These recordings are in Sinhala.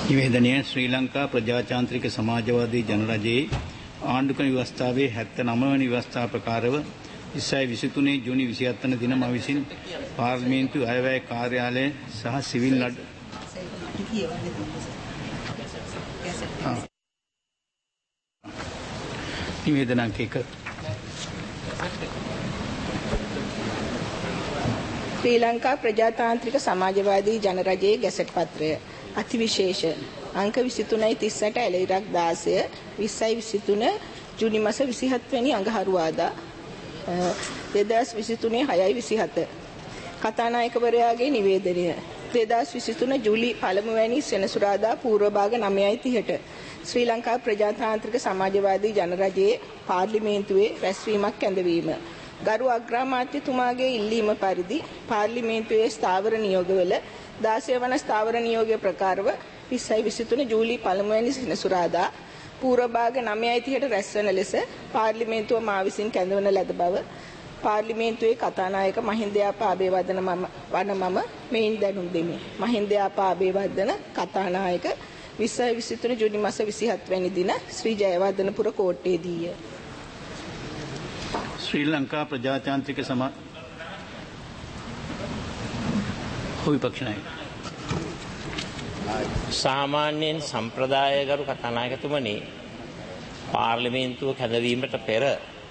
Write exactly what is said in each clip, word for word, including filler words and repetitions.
නිවේදනය ශ්‍රී ලංකා ප්‍රජාතාන්ත්‍රික සමාජවාදී ජනරජයේ ආණ්ඩුක්‍රම ව්‍යවස්ථාවේ හැත්තෑ නවය වන ව්‍යවස්ථා ප්‍රකාරව ඉස්සයි විසිතුනේ ජූනි විසිහත් වන දින මා විසින් පාර්ලිමේන්තු අයවැය කාර්යාලය සහ සිවිල් නඩ නිවේදන අංක එක ශ්‍රී ලංකා ප්‍රජාතාන්ත්‍රික සමාජවාදී ජනරජයේ ගැසට් පත්‍රය අතිවිශේෂ අංක විසිතුනයි තිස්සට ඇලයිරක් දාසය විස්සයි විසිතුන ජූනි මාස විසිහත් වැනි අඟහරුවාදා දෙදහස් විසිතුනේ හයයි විසිහත කතානායකවරයාගේ නිවේදනය දෙදහස් විසිතුන ජූලි පළමුවැනි සෙනසුරාදා පූර්ව භාග නවයයි තිහට ශ්‍රී ලංකා ප්‍රජාතාන්ත්‍රික සමාජවාදී ජනරජයේ පාර්ලිමේන්තුවේ රැස්වීමක් කැඳවීම ගරු අග්‍රාමාත්‍යතුමාගේ ඉල්ලීම පරිදි පාර්ලිමේන්තුවේ ස්ථාවර නියෝගවල දාසය වන ස්ථාවර නියෝගය ප්‍රකාරව විස්සයි විසිතුන ජූලි පළමුවැනි සෙනසුරාදා පූර්ව භාග නවයයි තිහට රැස්වන ලෙස පාර්ලිමේන්තුව මා විසින් කැඳවන ලද බව පාර්ලිමේන්තුවේ කතානායක මහින්දයාපා අබේවර්ධන මම වන මම මෙයින් දැනුම් දෙමි. මහින්දයාපා අබේවර්ධන කතානායක විස්සයි විසිතුන ජූනි මාස විසිහත් වැනි දින ශ්‍රී ජයවර්ධනපුර කෝට්ටේදීය. ශ්‍රී ලංකා ප්‍රජාතාන්ත්‍රික සමා විපක්ෂ නායක සාමාන්‍යයෙන් සම්ප්‍රදායගරු කතානායකතුමනි පාර්ලිමේන්තුව කැඳවීමට පෙර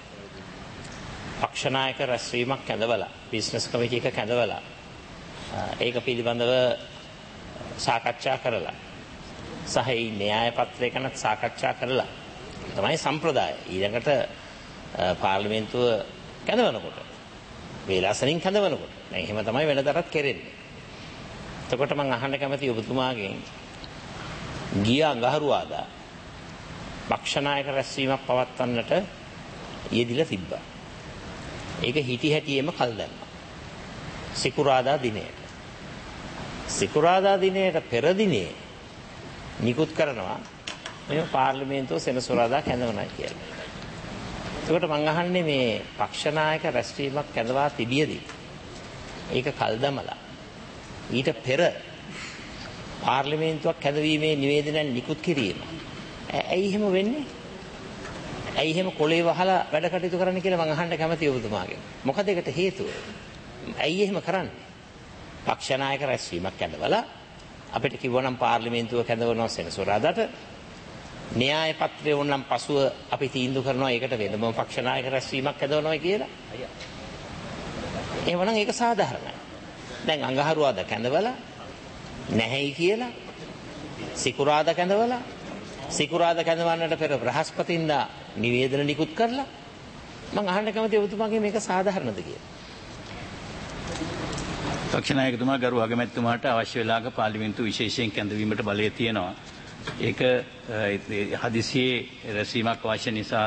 පක්ෂ නායක රැස්වීමක් කැඳවලා බිස්නස් කමිටි එක කැඳවලා ඒක පිළිබඳව සාකච්ඡා කරලා සහ ඒ න්‍යාය පත්‍රය ගැන සාකච්ඡා කරලා තමයි සම්ප්‍රදාය ඊළඟට පාර්ලිමේන්තුව කැඳවනකොට වේලාසනින් කැඳවනකොට දැන් එහෙම තමයි වෙනදටත් කෙරෙන්නේ. එතකොට මම අහන්න කැමති ඔබතුමාගෙන් ගිය අඟහරුවාදා පක්ෂ නායක රැස්වීමක් පවත්වන්නට යෙදිලා තිබ්බා. ඒක හිටි හැටියෙම කල් දැම්මා. සිකුරාදා දිනයට. සිකුරාදා දිනයට පෙර දිනේ නිකුත් කරනවා මේ පාර්ලිමේන්තුව සෙනසුරාදා කැඳවනයි කියලා. එතකොට මම අහන්නේ මේ පක්ෂ නායක රැස්වීමක් කැඳවා තිබියදී ඒක කල් දමලා ඊට පෙර පාර්ලිමේන්තුවක් කැඳවීමේ නිවේදනයක් නිකුත් කිරීම ඇයි එහෙම වෙන්නේ? ඇයි එහෙම කොලේ වහලා වැඩ කටයුතු කරන්න කියලා මම අහන්න කැමතියි ඔබතුමාගෙන්. මොකද ඒකට හේතුව? ඇයි එහෙම කරන්නේ? පක්ෂ නායක රැස්වීමක් කැඳවලා අපිට කිව්වනම් පාර්ලිමේන්තුව කැඳවනවා සෙනසුරාදාට න්‍යාය පත්‍රය වුණනම් පසුව අපි තීන්දුව කරනවා ඒකට වෙනම පක්ෂ නායක රැස්වීමක් කැඳවනවා කියලා. එහෙමනම් ඒක සාධාරණයි. දැන් අඟහරුවාදා කැඳවලා නැහැයි කියලා සිකුරාදා කැඳවලා සිකුරාදා කැඳවන්නට පෙර බ්‍රහස්පතින්දා නිවේදන නිකුත් කරලා මම අහන්න කැමතියි ඔබතුමාගේ මේක සාධාරණද කියලා. පක්ෂ නායකතුමා ගරු අගමැතිතුමාට අවශ්‍ය වෙලාවක පාර්ලිමේන්තුව විශේෂයෙන් කැඳවීමට බලය තියෙනවා. ඒක හදිසියේ රැස්වීමක් අවශ්‍ය නිසා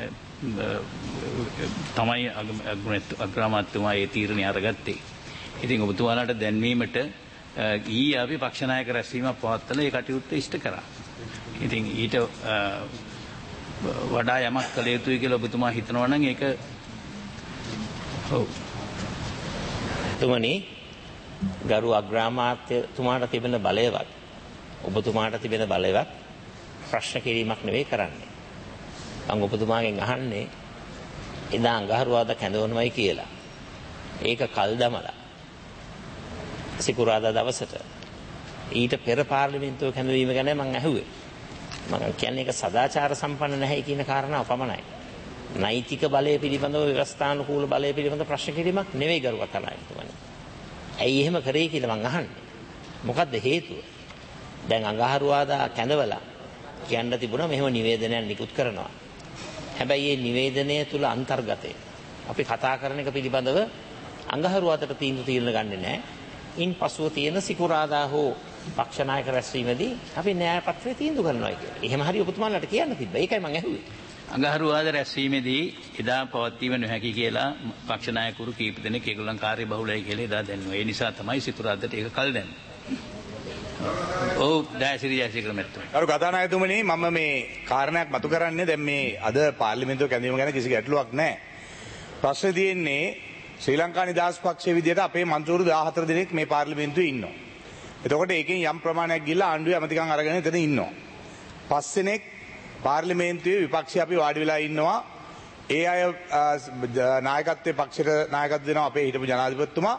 තමයි අග්‍රාමාත්‍යතුමා ඒ තීරණය අරගත්තේ. ඉතින් ඔබතුමාලාට දැන්වීමට ඊයේ අපි පක්ෂ නායක රැස්වීමක් පවත්වලා ඒ කටයුත්ත ඉෂ්ට කරා. ඉතින් ඊට වඩා යමක් කළ යුතුයි කියලා ඔබතුමා හිතනවා නම් ඒක ඔව්. තුමනි ගරු අග්‍රාමාත්‍යතුමාට තිබෙන බලයවත් ඔබතුමාට තිබෙන බලයවත් ප්‍රශ්න කිරීමක් නෙවෙයි කරන්නේ. මම ඔබතුමාගෙන් අහන්නේ එදා අඟහරුවාදා කැඳවනවයි කියලා. ඒක කල් දමලා සිකුරාදා දවසට ඊට පෙර පාර්ලිමේන්තුව කැඳවීම ගැන මම ඇහුවේ. මම කියන්නේ ඒක සදාචාර සම්පන්න නැහැ කියන කාරණාව පමණයි. නෛතික බලය පිළිබඳව ව්‍යවස්ථානුකූල බලය පිළිබඳව ප්‍රශ්න කිරීමක් නෙවෙයි ගරු කතානායකතුමනි. ඇයි එහෙම කරේ කියලා මම අහන්නේ. මොකද්ද හේතුව? දැන් අඟහරුවාදා කැඳවලා කියන්න තිබුණා මෙහෙම නිවේදනයක් නිකුත් කරනවා. හැබැයි මේ නිවේදනය තුල අන්තර්ගතය අපි කතා කරන එක පිළිබඳව අඟහරුවාදට තීන්දුව తీරන ගන්නෙ නැහැ. ඉන් පසුව තියෙන සිකුරාදා හෝ පක්ෂ නායක රැස්වීමේදී අපි න්‍යාය පත්‍රය තීන්දුව කරනවා කියලා. එහෙම හරි ඔබතුමාලට කියන්න තිබ්බා. ඒකයි මම ඇහුවේ. අඟහරුවාදා රැස්වීමේදී එදා පවත්වීම නොහැකි කියලා පක්ෂ නායකවරු කීප දෙනෙක් ඒගොල්ලන් කාර්ය බහුලයි කියලා එදා දැන්නුවා. ඒ නිසා තමයි සිකුරාදාට ඒක කල් දැම්මේ. ඔව් දැසිරි ජයසේකර මැතිතුමනි. ගරු කතානායකතුමනි මම මේ කාරණයක් මතු කරන්නේ දැන් මේ අද පාර්ලිමේන්තුව කැඳවීම ගැන කිසි ගැටලුවක් නැහැ. ප්‍රශ්නේ තියෙන්නේ ශ්‍රී ලංකා නිදහස් පක්ෂයේ විදියට අපේ මන්ත්‍රීවරු දාහතර දෙනෙක් මේ පාර්ලිමේන්තුවේ ඉන්නවා. එතකොට ඒකෙන් යම් ප්‍රමාණයක් ගිහලා ආණ්ඩුවේ අමතිකම් අරගෙන එතන ඉන්නවා. පස් දෙනෙක් පාර්ලිමේන්තුවේ විපක්ෂය අපි වාඩි වෙලා ඉන්නවා. ඒ අය නායකත්වයේ පක්ෂයට නායකත්ව දෙනවා අපේ හිටපු ජනාධිපතිතුමා.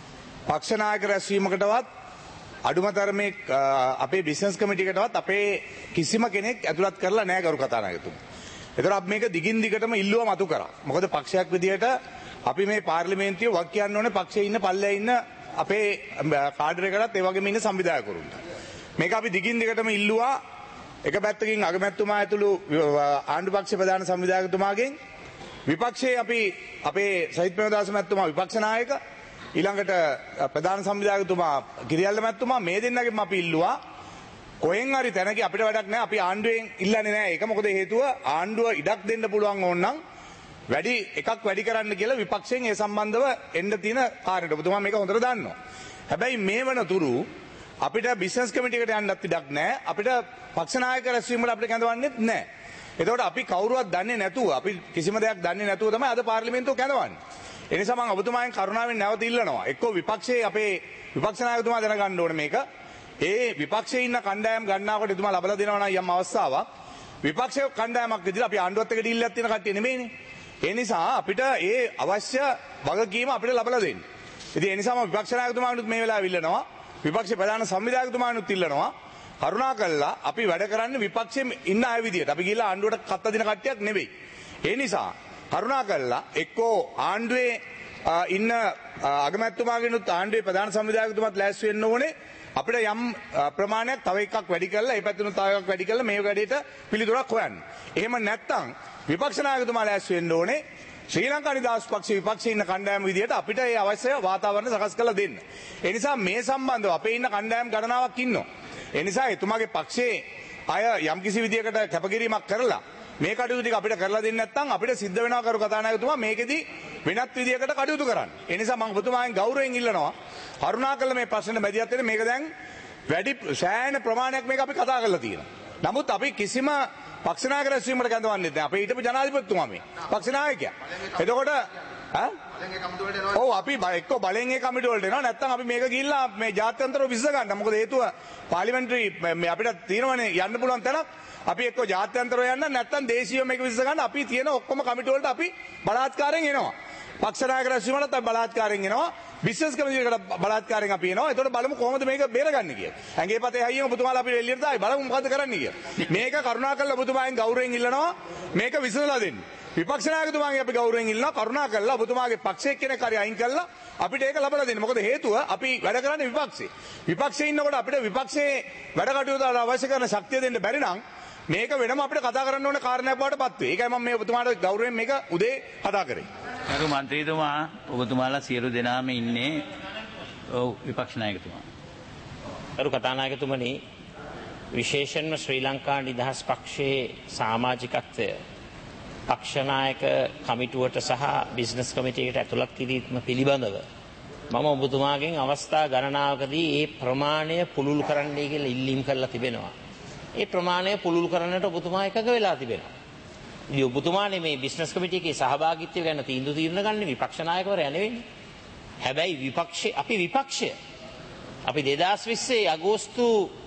පක්ෂ නායක රැස්වීමකටවත් අඩුම තරමේ අපේ බිස්නස් කමිටියකටවත් අපේ කිසිම කෙනෙක් ඇතුළත් කරලා නැහැ ගරු කතානායකතුමා. ඒතර අපි මේක දිගින් දිගටම ඉල්ලුව මතු කරා. මොකද පක්ෂයක් විදියට අපි මේ පාර්ලිමේන්තුවේ වක් කියන්න ඕනේ පක්ෂයේ ඉන්න පල්ලේ ඉන්න අපේ කාඩරේකටත් ඒ වගේම ඉන්න සංවිධායකවරුන්ට. මේක අපි දිගින් දිගටම ඉල්ලුවා. එක පැත්තකින් අගමැතිතුමා ඇතුළු ආණ්ඩු පක්ෂ ප්‍රධාන සංවිධායකතුමාගෙන් විපක්ෂයේ අපි අපේ සජිත් ප්‍රේමදාස මැතිතුමා විපක්ෂ නායක ඊළඟට ප්‍රධාන සංවිධායකතුමා ගිරියල්ල මැතිතුමා මේ දෙන්නගෙන් අපි ඉල්ලුවා කොහෙන් හරි තැනක අපිට වැඩක් නැහැ අපි ආණ්ඩුවෙන් ඉල්ලන්නේ නැහැ ඒක මොකද හේතුව ආණ්ඩුව ඉඩක් දෙන්න පුළුවන් ඕන නම් වැඩි එකක් වැඩි කරන්න කියලා විපක්ෂයෙන් ඒ සම්බන්ධව එන්න තියෙන කාර්යයට ඔබතුමා මේක හොඳට දන්නවා. හැබැයි මේ වන තුරු අපිට බිස්නස් කමිටියකට යන්නත් ඉඩක් නැහැ. අපිට පක්ෂ නායක රැස්වීම වල අපිට කැඳවන්නෙත් නැහැ. එතකොට අපි කවුරුවත් දන්නේ නැතුව අපි කිසිම දෙයක් දන්නේ නැතුව තමයි අද පාර්ලිමේන්තුව කැඳවන්නේ. ඒ නිසා මම ඔබතුමාගෙන් කරුණාවෙන් නැවත ඉල්ලනවා. එක්කෝ විපක්ෂයේ අපේ විපක්ෂ නායකතුමා දැනගන්න ඕනේ මේක. ඒ විපක්ෂයේ ඉන්න කණ්ඩායම් ගන්නාකොට එතුමා ලබලා දෙනවා නම් යම් අවස්ථාවක් විපක්ෂ කණ්ඩායමක් විදිහට අපි ආණ්ඩුවත් එක්ක ඩීල් එකක් තියෙන කට්ටිය නෙමෙයිනේ. ඒ නිසා අපිට ඒ අවශ්‍ය වගකීම අපිට ලබලා දෙන්න. ඉතින් ඒ නිසා මම විපක්ෂ නායකතුමාගෙනුත් මේ වෙලාව ඉල්ලනවා. විපක්ෂ ප්‍රධාන සංවිධායකතුමාගෙනුත් ඉල්ලනවා. කරුණා කළා අපි වැඩ කරන්නේ විපක්ෂයේ ඉන්න අය විදියට. අපි ගිහලා ආණ්ඩුවට කත්ත දෙන කට්ටියක් නෙවෙයි. ඒ නිසා කරුණා කළා එක්කෝ ආණ්ඩුවේ ඉන්න අගමැතිතුමාගෙනුත් ආණ්ඩුවේ ප්‍රධාන සංවිධායකතුමාත් ලෑස්ති වෙන්න ඕනේ. අපිට යම් ප්‍රමාණයක් තව එකක් වැඩි කරලා ඒ පැත්තෙනුත් තව එකක් වැඩි කරලා මේ වැඩේට පිළිතුරක් හොයන්න. එහෙම නැත්නම් විපක්ෂ නායකතුමා ලෑස්ති වෙන්න ඕනේ. ශ්‍රී ලංකා නිදහස් පක්ෂ විපක්ෂයේ ඉන්න කණ්ඩායම විදියට අපිට ඒ අවශ්‍ය වාතාවරණ සකස් කරලා දෙන්න. ඒ නිසා මේ සම්බන්ධව අපේ ඉන්න කණ්ඩායම් ගණනාවක් ඉන්නවා. ඒ නිසා එතුමාගේ පක්ෂයේ අය යම්කිසි විදියකට කැපකිරීමක් කරලා මේ කටයුතු ටික අපිට කරලා දෙන්නේ නැත්නම් අපිට සිද්ධ වෙනවා කරු කතානායකතුමා මේකෙදි වෙනත් විදියකට කටයුතු කරන්න. ඒ නිසා මම ඔබතුමාගෙන් ගෞරවයෙන් ඉල්ලනවා කරුණාකරලා මේ ප්‍රශ්නේ මැදිහත් වෙන්න මේක දැන් වැඩි සෑහෙන ප්‍රමාණයක් මේක අපි කතා කරලා තියෙනවා. නමුත් අපි කිසිම පක්ෂ නායක රැස්වීමකට කැඳවන්නේ නැහැ. අපේ හිටපු ජනාධිපතිතුමා මේ පක්ෂ නායකයා. එතකොට ඈ ඔව් අපි එක්ක බලෙන් ඒ කමිටු වලට එනවා නැත්නම් අපි මේක ගිහිල්ලා මේ ජාත්‍යන්තරව විසඳ ගන්න. මොකද හේතුව පාර්ලිමේන්තුරි මේ අපිට තියෙනවනේ යන්න පුළුවන් තැනක්. අපි එක්ක ජාත්‍යන්තරව යන්න නැත්නම් දේශීයව මේක විසඳ ගන්න. අපි තියෙන ඔක්කොම කමිටු වලට අපි බලාත්කාරයෙන් එනවා. පක්ෂ නායක රැස්වීමකට අපි බලාත්කාරයෙන් එනවා. බිස්නස් කමිටියකට බලාත්කාරයෙන් අපි එනවා. එතකොට බලමු කොහොමද මේක බේරගන්නේ කියලා. ඇඟේ පතේ හයියෙන් ඔබතුමාලා අපිට එළියට දායි බලමු මොකද කරන්න කියලා. මේක කරුණාකරලා ඔබතුමාගෙන් ගෞරවයෙන් ඉල්ලනවා මේක විසඳලා දෙන්න. විපක්ෂ නායකතුමාගෙන් අපි ගෞරවයෙන් ඉල්ලනවා කරුණාකරලා ඔබතුමාගේ පක්ෂයේ කෙනෙක් හරි අයින් කරලා අපිට ඒක ලබා දෙන්න. මොකද හේතුව අපි වැඩ කරන්නේ විපක්ෂේ. විපක්ෂයේ ඉන්නකොට අපිට විපක්ෂයේ වැඩ කටයුතු වල අවශ්‍ය කරන ශක්තිය දෙන්න බැරි නම් මේක වෙනම අපිට කතා කරන්න ඕන කාරණයක් බවට පත් වේ. ඒකයි මම මේ ඔබතුමාට ගෞරවයෙන් මේක උදේ කතා කරේ. කරු මන්ත්‍රීතුමා ඔබතුමාලා සියලු දෙනාම ඉන්නේ ඔව් විපක්ෂ නායකතුමා. කරු කතානායකතුමනි විශේෂයෙන්ම ශ්‍රී ලංකා නිදහස් පක්ෂයේ සමාජිකත්වය පක්ෂනායක කමිටුවට සහ බිස්නස් කමිටියකට ඇතුළත් කිරීම පිළිබඳව මම ඔබතුමාගෙන් අවස්ථා ගණනාවකදී ඒ ප්‍රමාණය පුළුල් කරන්නයි කියලා ඉල්ලීම් කරලා තිබෙනවා. ඒ ප්‍රමාණය පුළුල් කරන්නට ඔබතුමා එකඟ වෙලා තිබෙනවා. ඉතින් ඔබතුමානේ මේ බිස්නස් කමිටියකේ සහභාගීත්වය ගැන තීන්දුව తీරන ගන්නේ විපක්ෂ නායකවරයා නෙවෙයි. හැබැයි විපක්ෂේ අපි විපක්ෂය. අපි දෙදාස් විස්සේ අගෝස්තු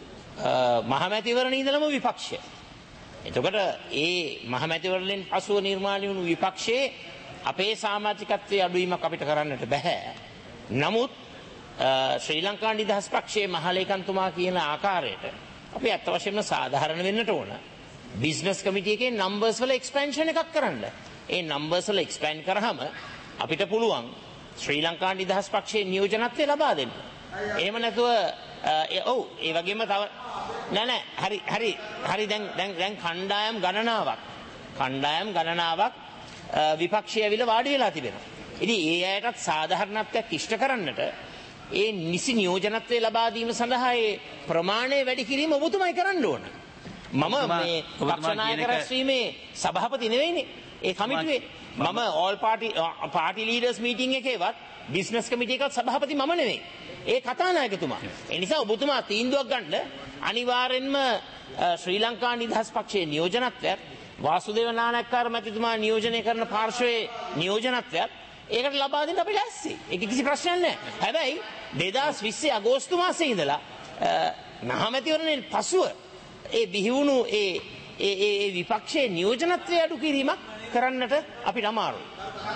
මහමැතිවරණ ඉඳලම විපක්ෂය. එතකොට ඒ මහමැතිවරණයෙන් පසුව නිර්මාණය වුණු විපක්ෂයේ අපේ සමාජිකත්වයේ අඩුවීමක් අපිට කරන්නට බෑ. නමුත් ශ්‍රී ලංකා නිදහස් පක්ෂයේ මහලේකම්තුමා කියන ආකාරයට අපි අත් වශයෙන්ම සාධාරණ වෙන්නට ඕන. බිස්නස් කමිටියකේ නම්බර්ස් වල එක්ස්පැන්ෂන් එකක් කරන්න. ඒ නම්බර්ස් වල එක්ස්පැන්ඩ් කරාම අපිට පුළුවන් ශ්‍රී ලංකා නිදහස් පක්ෂයේ නියෝජනත්වය ලබා දෙන්න. එහෙම නැතුව ඔව් ඒ වගේම තව නෑ නෑ හරි හරි හරි දැන් දැන් දැන් කණ්ඩායම් ගණනාවක් කණ්ඩායම් ගණනාවක් විපක්ෂය ඇවිල්ලා වාඩි වෙලා තිබෙනවා. ඉතින් ඒ අයටත් සාධාරණත්වයක් ඉෂ්ට කරන්නට ඒ නිසි නියෝජනත්වය ලබා දීම සඳහා ඒ ප්‍රමාණය වැඩි කිරීම ඔබතුමයි කරන්න ඕන. මම මේ පක්ෂ නායක රැස්වීමේ සභාපති නෙවෙයිනේ. ඒ කමිටුවේ මම all party party leaders meeting එකේවත් බිස්නස් කමිටි එකවත් සභාපති මම නෙවෙයි. ඒ කතානායකතුමා. ඒ නිසා ඔබතුමා තීන්දුවක් ගන්න අනිවාර්යෙන්ම ශ්‍රී ලංකා නිදහස් පක්ෂයේ නියෝජනත්වයක් වාසුදේව නානායක්කාර මැතිතුමා නියෝජනය කරන පාර්ශවයේ නියෝජනත්වයක් ඒකට ලබා දෙන්න අපි ලැස්ති. ඒක කිසි ප්‍රශ්නයක් නැහැ. හැබැයි දෙදාස් විස්සේ අගෝස්තු මාසයේ ඉඳලා මහමැතිවරණයෙන් පසුව ඒ බිහිවුණු ඒ ඒ විපක්ෂයේ නියෝජනත්වය අඩු කිරීමක් කරන්නට අපිට අමාරුයි.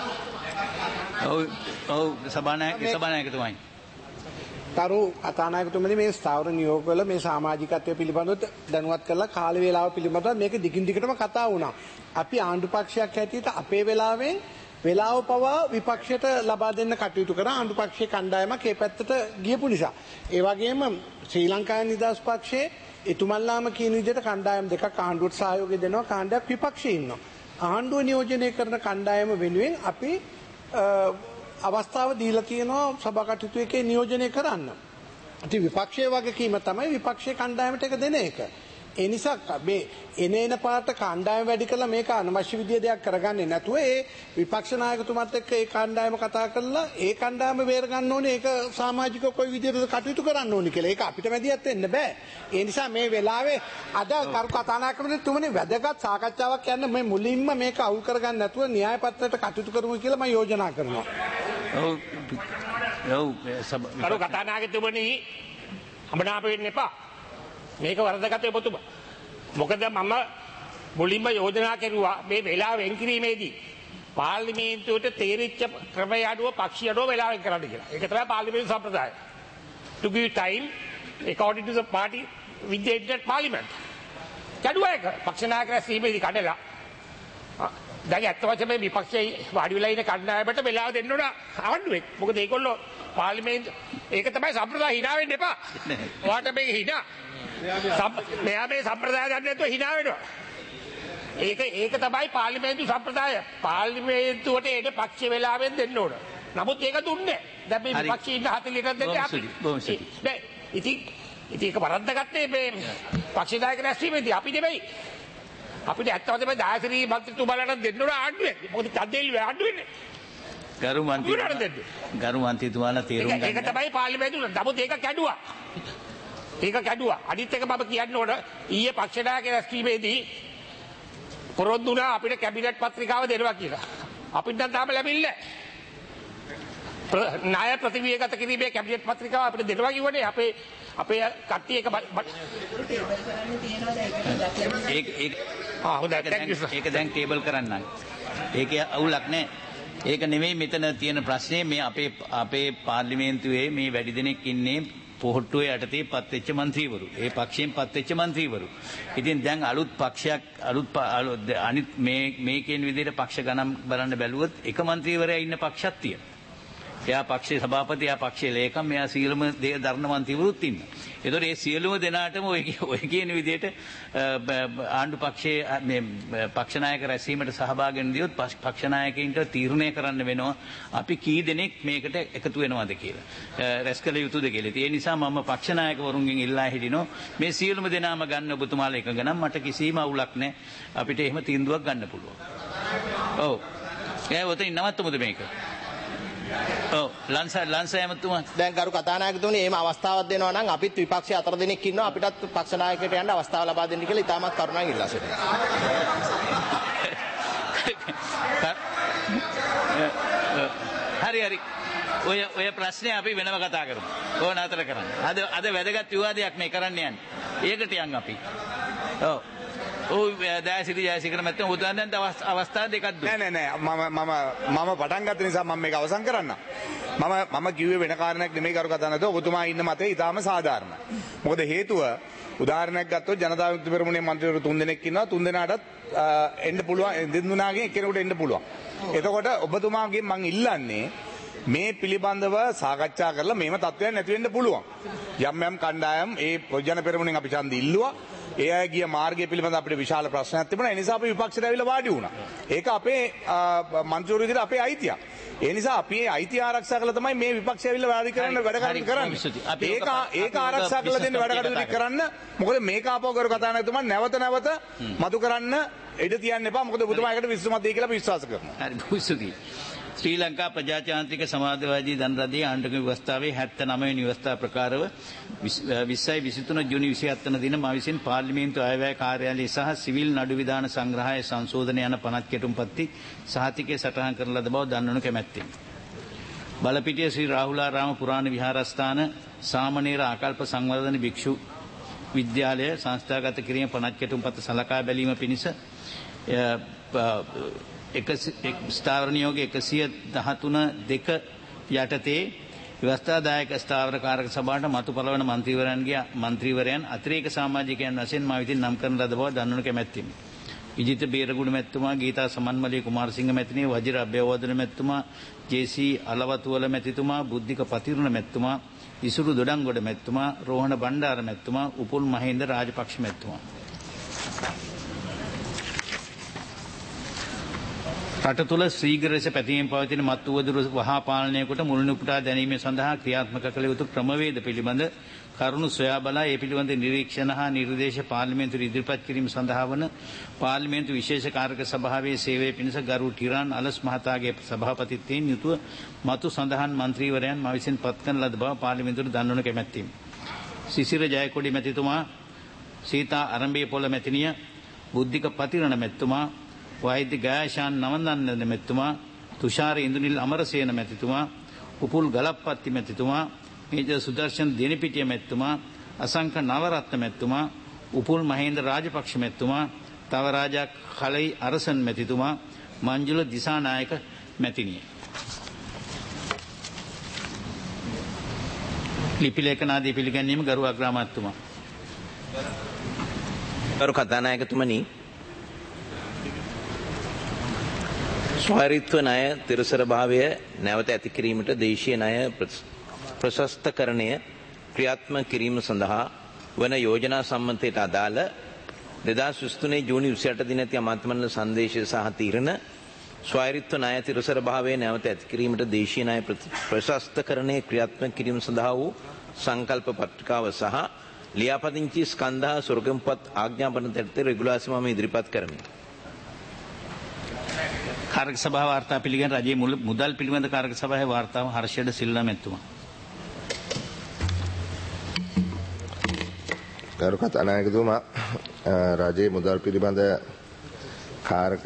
ඔව් ඔව් සභානායක සභානායකතුමයි. තරු කතානායකතුමනි මේ ස්ථාවර නියෝගවල මේ සමාජිකත්වය පිළිබඳව දැනුවත් කරලා කාල වේලාව පිළිබඳව මේක දිගින් දිගටම කතා වුණා. අපි ආණ්ඩු පක්ෂයක් හැටියට අපේ වෙලාවෙන් වෙලාව පවා විපක්ෂයට ලබා දෙන්න කටයුතු කරා ආණ්ඩු පක්ෂයේ කණ්ඩායමක් ඒ පැත්තට ගියපු නිසා. ඒ වගේම ශ්‍රී ලංකා නිදහස් පක්ෂයේ එතුමන්ලාම කියන විදිහට කණ්ඩායම් දෙකක් ආණ්ඩුවට සහයෝගය දෙනවා, කාණ්ඩයක් විපක්ෂයේ ඉන්නවා. ආණ්ඩුව නියෝජනය කරන කණ්ඩායම වෙනුවෙන් අපි අවස්ථාව දීලා තියෙනවා සභා කටයුතු එකේ නියෝජනය කරන්න. ඉතින් විපක්ෂයේ වගකීම තමයි විපක්ෂයේ කණ්ඩායමට එක දෙන එක. ඒ නිසා මේ එනේන පාට කණ්ඩායම වැඩි කළා මේක අනවශ්‍ය විදිය දෙයක් කරගන්නේ නැතුව ඒ විපක්ෂ නායකතුමත් එක්ක ඒ කණ්ඩායම කතා කරලා ඒ කණ්ඩායම බේර ගන්න ඕනේ. ඒක සමාජික කොයි විදියටද කටයුතු කරන්න ඕනේ කියලා. ඒක අපිට මැදිහත් වෙන්න බෑ. ඒ නිසා මේ වෙලාවේ අද කරු කතානායකතුමනි වැදගත් සාකච්ඡාවක් යන්න මේ මුලින්ම මේක අවුල් කරගන්න නැතුව න්‍යාය පත්‍රයට කටයුතු කරමු කියලා මම යෝජනා කරනවා. ඔව් ඔව් කරු කතානායකතුමනි අපනාප වෙන්න එපා. මේක වරදගත ඔබතුමා. මොකද මම මුලින්ම යෝජනා කෙරුවා මේ වෙලාව වෙන් කිරීමේදී පාර්ලිමේන්තුවට තේරිච්ච ක්‍රමය අඩුව පක්ෂීය අඩුව වෙලාව වෙන් කරන්න කියලා. ඒක තමයි පාර්ලිමේන්තු සම්ප්‍රදාය. To give time according to the party with the internet parliament. කැඩුවා ඒක. පක්ෂ නායක රැස්වීමේදී කඩලා. දැන් ඇත්ත වශයෙන්ම විපක්ෂයේ වාඩි වෙලා ඉන්න කණ්ඩායමට වෙලාව දෙන්න ඕන ආණ්ඩුවෙක්. මොකද ඒගොල්ලෝ පාර්ලිමේන්තු ඒක තමයි සම්ප්‍රදාය. හිනා වෙන්න එපා. ඔයාට මේක හිනා මෙයා මේ සම්ප්‍රදාය ගන්න නැතුව hina වෙනවා. ඒක ඒක තමයි පාර්ලිමේන්තු සම්ප්‍රදාය. පාර්ලිමේන්තුවට එන පක්ෂ වෙලාවෙන් දෙන්න ඕන. නමුත් ඒක දුන්නේ. දැන් මේ විපක්ෂයේ ඉන්න හතළිස් එකක් දෙන්නේ අපි. නෑ ඉතින් ඉතින් ඒක වරද්දාගත්තේ මේ පක්ෂ නායක රැස්වීමේදී අපි නෙමෙයි. අපිට ඇත්තටම දායකරී මන්ත්‍රීතුමාලට දෙන්න ඕන ආණ්ඩුවේ. මොකද තද්දෙල් ආණ්ඩුවේනේ. ගරු මන්ත්‍රීතුමාලා ගරු මන්ත්‍රීතුමාලා තේරුම් ගන්න. ඒක තමයි පාර්ලිමේන්තු. නමුත් ඒක කැඩුවා. ඒක කැඩුවා. අනිත් එක මම කියන්න ඕන ඊයේ පක්ෂ නායක රැස්වීමේදී පොරොන්දු වුණා අපිට කැබිනට් පත්‍රිකාව දෙනවා කියලා. අපිට නම් තාම ලැබෙන්නේ නැහැ. ණය ප්‍රතිවියගත කිරීමේ කැබිනට් පත්‍රිකාව අපිට දෙනවා කිව්වනේ. අපේ අපේ කට්ටිය එක ඒක ඒක ආ හොඳයි thank you sir. ඒක දැන් ටේබල් කරන්නම්. ඒකේ අවුලක් නැහැ. ඒක නෙමෙයි මෙතන තියෙන ප්‍රශ්නේ. මේ අපේ අපේ පාර්ලිමේන්තුවේ මේ වැඩි දෙනෙක් ඉන්නේ පොහොට්ටුවේ යටතේ පත්වෙච්ච മന്ത്രിවරු. ඒ පක්ෂයෙන් පත්වෙච්ච മന്ത്രിවරු. ඉතින් දැන් අලුත් පක්ෂයක් අලුත් අනිත් මේ මේ කියන විදිහට පක්ෂ ගණන් බලන්න බැලුවොත් එක മന്ത്രിවරයා ඉන්න පක්ෂයක් තියෙනවා. එයා පක්ෂයේ සභාපති, එයා පක්ෂයේ ලේකම්, එයා සියලුම දේ දරන മന്ത്രിවරුත් ඉන්නවා. ඒතකොට මේ සියලුම දෙනාටම ඔය ඔය කියන විදිහට ආණ්ඩු පක්ෂයේ මේ පක්ෂ නායක රැස්වීමට සහභාගී වෙන දියොත් පක්ෂ නායකයින්ට තීරණය කරන්න වෙනවා අපි කී දෙනෙක් මේකට එකතු වෙනවද කියලා. රැස් කළ යුතුද කියලා. ඒ නිසා මම පක්ෂ නායකවරුන්ගෙන් ඉල්ලා හිටිනවා මේ සියලුම දෙනාම ගන්න ඔබතුමාලා එකඟ නම් මට කිසිම අවුලක් නැහැ. අපිට එහෙම තීන්දුවක් ගන්න පුළුවන්. ඔව්. ඒ වතේ නවත්තමුද මේක? ඔව් ලංසා ලංසා එමතුමා දැන් ගරු කතානායකතුමනි එහෙම අවස්ථාවක් දෙනවා නම් අපිත් විපක්ෂයේ හතර දෙනෙක් ඉන්නවා අපිටත් පක්ෂ නායකයට යන්න අවස්ථාව ලබා දෙන්න කියලා ඉතාමත් කරුණාවෙන් ඉල්ලා සිටිනවා. හරි හරි ඔය ඔය ප්‍රශ්නේ අපි වෙනම කතා කරමු. ඕන අතර කරන්න. අද අද වැදගත් විවාදයක් මේ කරන්න යන්නේ. ඒකට යන් අපි. ඔව්. ඔව් දැසිරි ජයසිකර මැත්තම් උදාහරණයක් අවස්ථා දෙකක් දුන්නා. නෑ නෑ නෑ මම මම මම පටන් ගත්ත නිසා මම මේක අවසන් කරන්න. මම මම කිව්වේ වෙන කාරණයක් නෙමෙයි කරු කතා නැතුව ඔබතුමා ඉන්න මතේ ඊටාම සාධාරණයි. මොකද හේතුව උදාහරණයක් ගත්තොත් ජනතා විමුක්ති පෙරමුණේ මන්ත්‍රීවරු තුන් දෙනෙක් ඉන්නවා. තුන් දෙනාටත් එන්න පුළුවන් දෙන්නුනාගෙන් එක්කෙනෙකුට එන්න පුළුවන්. එතකොට ඔබතුමාගෙන් මම ඉල්ලන්නේ මේ පිළිබඳව සාකච්ඡා කරලා මේම තත්ත්වයක් නැති වෙන්න පුළුවන්. යම් යම් කණ්ඩායම් ඒ ජන පෙරමුණෙන් අපි ඡන්ද ඉල්ලුවා. ඒ අය ගිය මාර්ගය පිළිබඳ අපිට විශාල ප්‍රශ්නයක් තිබුණා. ඒ නිසා අපි විපක්ෂයට ඇවිල්ලා වාඩි වුණා. ඒක අපේ මන්ත්‍රීවරු විදිහට අපේ අයිතියක්. ඒ නිසා අපි ඒ අයිතිය ආරක්ෂා කළා තමයි මේ විපක්ෂය ඇවිල්ලා වාඩි කරන්න වැඩ කටයුතු කරන්නේ. ඒක ඒක ආරක්ෂා කළා දෙන්න වැඩ කටයුතු කරන්න. මොකද මේක ආපහු කරු කතා නැතුම නැවත නැවත මතු කරන්න ඉඩ තියන්න එපා. මොකද ඔබතුමා ඒකට විශ්වාසයක් දෙයි කියලා අපි විශ්වාස කරනවා. හරි පුසුදී. ශ්‍රී ලංකා ප්‍රජාතාන්ත්‍රික සමාජවාදී ජනරජයේ ආණ්ඩුක ව්‍යවස්ථාවේ හැත්තෑ නවය වෙනි ව්‍යවස්ථා ප්‍රකාරව විස්සයි විසිතුන ජූනි විසිහතර දින මා විසින් පාර්ලිමේන්තු අයවැය කාර්යාලය සහ සිවිල් නඩු විධාන සංග්‍රහය සංශෝධන යන පනත් කෙටුම්පත්ති සහතිකයේ සටහන් කරන ලද බව දන්වනු කැමැත්තෙමි. බලපිටිය ශ්‍රී රාහුලාරාම පුරාණ විහාරස්ථාන සාමණේර ආකල්ප සංවර්ධන භික්ෂු විද්‍යාලය සංස්ථාගත කිරීම පනත් කෙටුම්පත සලකා බැලීම පිණිස ස්ථාවර නියෝග එකසිය දහතුන දෙක යටතේ ව්‍යවස්ථාදායක ස්ථාවර කාරක සභාවට මතු පළවන මන්ත්‍රීවරයන්ගේ මන්ත්‍රීවරයන් අතිරේක සමාජිකයන් වශයෙන් මා විසින් නම් කරන ලද බව දන්වනු කැමැත්තෙමි. විජිත බේරගුණ මැතිතුමා, ගීතා සමන්මලී කුමාරසිංහ මැතිණිය, වජිර අභ්‍යවර්ධන මැතිතුමා, ජේ.සී. අලවතුවල මැතිතුමා, බුද්ධික පතිරුණ මැතිතුමා, ඉසුරු දොඩංගොඩ මැතිතුමා, රෝහණ බණ්ඩාර මැතිතුමා, උපුල් මහේන්ද්‍ර රාජපක්ෂ මැතිතුමා. රට තුළ ශීඝ්‍ර ලෙස පැතිරීම පවතින මත්තු වදුරු වහා පාලනය කොට මුලින් උපුටා දැනීම සඳහා ක්‍රියාත්මක කළ යුතු ක්‍රමවේද පිළිබඳ කරුණු සොයා බලා ඒ පිළිබඳ නිරීක්ෂණ හා නිර්දේශ පාර්ලිමේන්තුවට ඉදිරිපත් කිරීම සඳහා වන පාර්ලිමේන්තු විශේෂ කාර්යක සභාවේ සේවය පිණිස ගරු ටිරාන් අලස් මහතාගේ සභාපතිත්වයෙන් යුතුව මතු සඳහන් මන්ත්‍රීවරයන් මා විසින් පත් කරන ලද බව පාර්ලිමේන්තුවට දන්වනු කැමැත්තෙමි. සිසිර ජයකොඩි මැතිතුමා, සීතා අරඹේ පොළ මැතිණිය, බුද්ධික පතිරණ මැතිතුමා, වෛද්‍ය ගයාශාන් නවනන්දන මැතිතුමා, තුෂාර ඉන්දුනිල් අමරසේන මැතිතුමා, උපුල් ගලප්පත්ති මැතිතුමා, මේජර් සුදර්ශන දෙනිපිටිය මැතිතුමා, අසංක නවරත්න මැතිතුමා, උපුල් මහේන්ද්‍ර රාජපක්ෂ මැතිතුමා, තවරාජා කලයි අරසන් මැතිතුමා, මංජුල දිසානායක මැතිණිය. ලිපි ලේඛනාදී පිළිගැනීම ගරු අග්‍රාමාත්‍යතුමා. ගරු කතානායකතුමනි, ස්වාරිත්ව ණය තිරසර භාවය නැවත ඇති කිරීමට දේශීය ණය ප්‍රශස්තකරණය ක්‍රියාත්මක කිරීම සඳහා වන යෝජනා සම්මතයට අදාළ දෙදහස් විසිතුනේ ජූනි විසිඅට දින ඇති අමාත්‍ය මණ්ඩල සංදේශය සහ තීරණ ස්වාරිත්ව ණය තිරසර භාවය නැවත ඇති කිරීමට දේශීය ණය ප්‍රශස්තකරණය ක්‍රියාත්මක කිරීම සඳහා වූ සංකල්ප පත්‍රිකාව සහ ලියාපදිංචි ස්කන්ධ සුරගම්පත් ආඥාපන තැටි රෙගුලාසි මම ඉදිරිපත් කරමි. කාර්ක සභාව වාර්තා පිළිගෙන රජයේ මුදල් පිළිබඳ කාර්ක සභාවේ වාර්තාව හර්ෂයට සිල්ලා මැතිතුමා. ගරු කතානායකතුමා, රජයේ මුදල් පිළිබඳ කාර්ක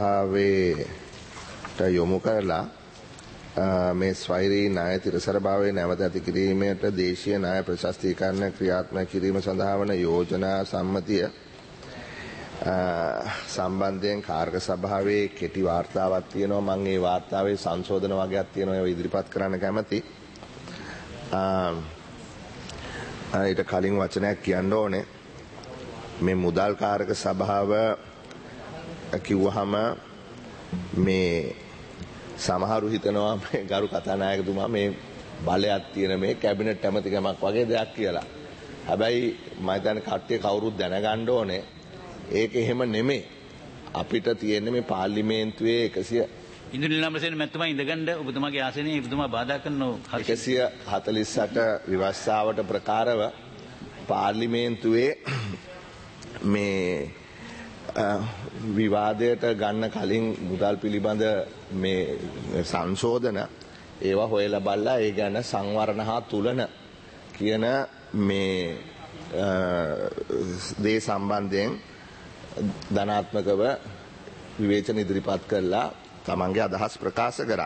සභාවට යොමු කරලා මේ ස්වෛරී ණය තිරසර භාවයේ නැවත ඇති කිරීමට දේශීය ණය ප්‍රශස්තීකරණ ක්‍රියාත්මක කිරීම සඳහා වන යෝජනා සම්මතිය සම්බන්ධයෙන් කාර්ක සභාවේ කෙටි වාර්තාවක් තියෙනවා. මම ඒ වාර්තාවේ සංශෝධන වගේක් තියෙනවා, ඒව ඉදිරිපත් කරන්න කැමැති. ඊට කලින් වචනයක් කියන්න ඕනේ. මේ මුදල් කාර්ක සභාව කිව්වහම මේ සමහරු හිතනවා මේ ගරු කතානායකතුමා මේ බලයක් තියෙන මේ කැබිනට් ඇමතිකමක් වගේ දෙයක් කියලා. හැබැයි මම හිතන්නේ කට්ටිය කවුරුත් දැනගන්න ඕනේ ඒක එහෙම නෙමෙයි. අපිට තියෙන්නේ මේ පාර්ලිමේන්තුවේ එකසිය ඉන්දුනිල් අමරසේන මැතිතුමා ඉඳගන්න ඔබතුමාගේ ආසනයේ ඔබතුමා බාධා කරන එකසිය හතළිස් අට විවස්ථාවට ප්‍රකාරව පාර්ලිමේන්තුවේ මේ විවාදයට ගන්න කලින් මුදල් පිළිබඳ මේ සංශෝධන ඒවා හොයලා බලලා ඒ ගැන සංවරණ හා තුලන කියන මේ දේ සම්බන්ධයෙන් ධනාත්මකව විවේචන ඉදිරිපත් කරලා තමන්ගේ අදහස් ප්‍රකාශ කරා.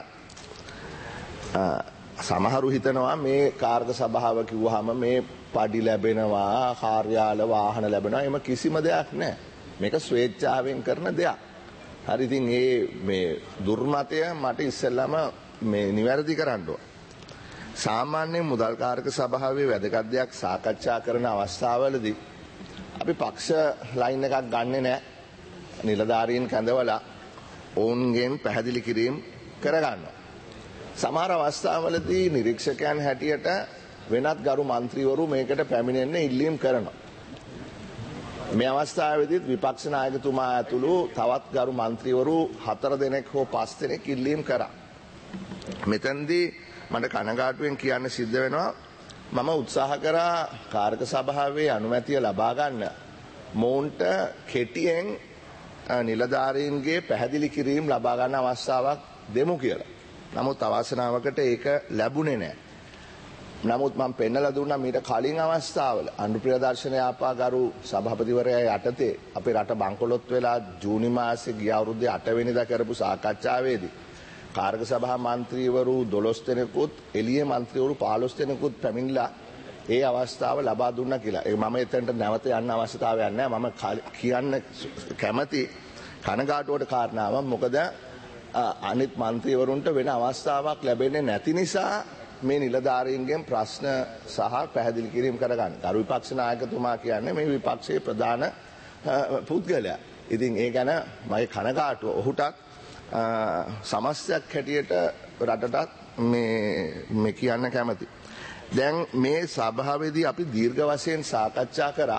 සමහරු හිතනවා මේ කාර්ක සභාව කිව්වහම මේ පඩි ලැබෙනවා, කාර්යාල වාහන ලැබෙනවා, එම කිසිම දෙයක් නැහැ. මේක ස්වේච්ඡාවෙන් කරන දෙයක්. හරි, ඉතින් මේ මේ දුර්මතය මට ඉස්සෙල්ලාම මේ නිවැරදි කරන්න ඕන. සාමාන්‍ය මුදල් කාර්ක සභාවේ වැදගත් දෙයක් සාකච්ඡා කරන අවස්ථාවවලදී අපි පක්ෂ ලයින් එකක් ගන්නෙ නැහැ. නිලධාරීන් කැඳවලා ඔවුන්ගෙන් පැහැදිලි කිරීම කරගන්නවා. සමහර අවස්ථාවලදී නිරීක්ෂකයන් හැටියට වෙනත් ගරු මන්ත්‍රීවරු මේකට පැමිණෙන්න ඉල්ලීම් කරනවා. මේ අවස්ථාවේදීත් විපක්ෂ නායකතුමා ඇතුළු තවත් ගරු මන්ත්‍රීවරු හතර දෙනෙක් හෝ පස් දෙනෙක් ඉල්ලීම් කරා. මෙතනදී මට කනගාටුවෙන් කියන්න සිද්ධ වෙනවා, මම උත්සාහ කරා කාර්ක සභාවේ අනුමැතිය ලබා ගන්න මොවුන්ට කෙටියෙන් නිලධාරීන්ගේ පැහැදිලි කිරීම ලබා ගන්න අවස්ථාවක් දෙමු කියලා. නමුත් අවසනාවකට ඒක ලැබුණේ නැහැ. නමුත් මම පෙන්නලා දුන්නා මීට කලින් අවස්ථාවල අනුප්‍රියදර්ශන යාපාගරු සභාපතිවරයා යටතේ අපේ රට බංකොලොත් වෙලා ජූනි මාසේ ගිය අවුරුද්දේ අට වෙනිදා කරපු සාකච්ඡාවේදී කාර්ක සභා මන්ත්‍රීවරු දොළොස් දෙනෙකුත් එළියේ මන්ත්‍රීවරු පහළොස් දෙනෙකුත් පැමිණිලා ඒ අවස්ථාව ලබා දුන්නා කියලා. ඒ මම එතනට නැවත යන්න අවශ්‍යතාවයක් නැහැ. මම කියන්න කැමති කනගාටුවට කාරණාව මොකද අනිත් මන්ත්‍රීවරුන්ට වෙන අවස්ථාවක් ලැබෙන්නේ නැති නිසා මේ නිලධාරීන්ගෙන් ප්‍රශ්න සහ පැහැදිලි කිරීම කරගන්න. ගරු විපක්ෂ නායකතුමා කියන්නේ මේ විපක්ෂයේ ප්‍රධාන පුද්ගලයා. ඉතින් ඒ ගැන මගේ කනගාටුව ඔහුටත් සමස්තයක් හැටියට රටටත් මේ මේ කියන්න කැමති. දැන් මේ සභාවේදී අපි දීර්ඝ වශයෙන් සාකච්ඡා කරා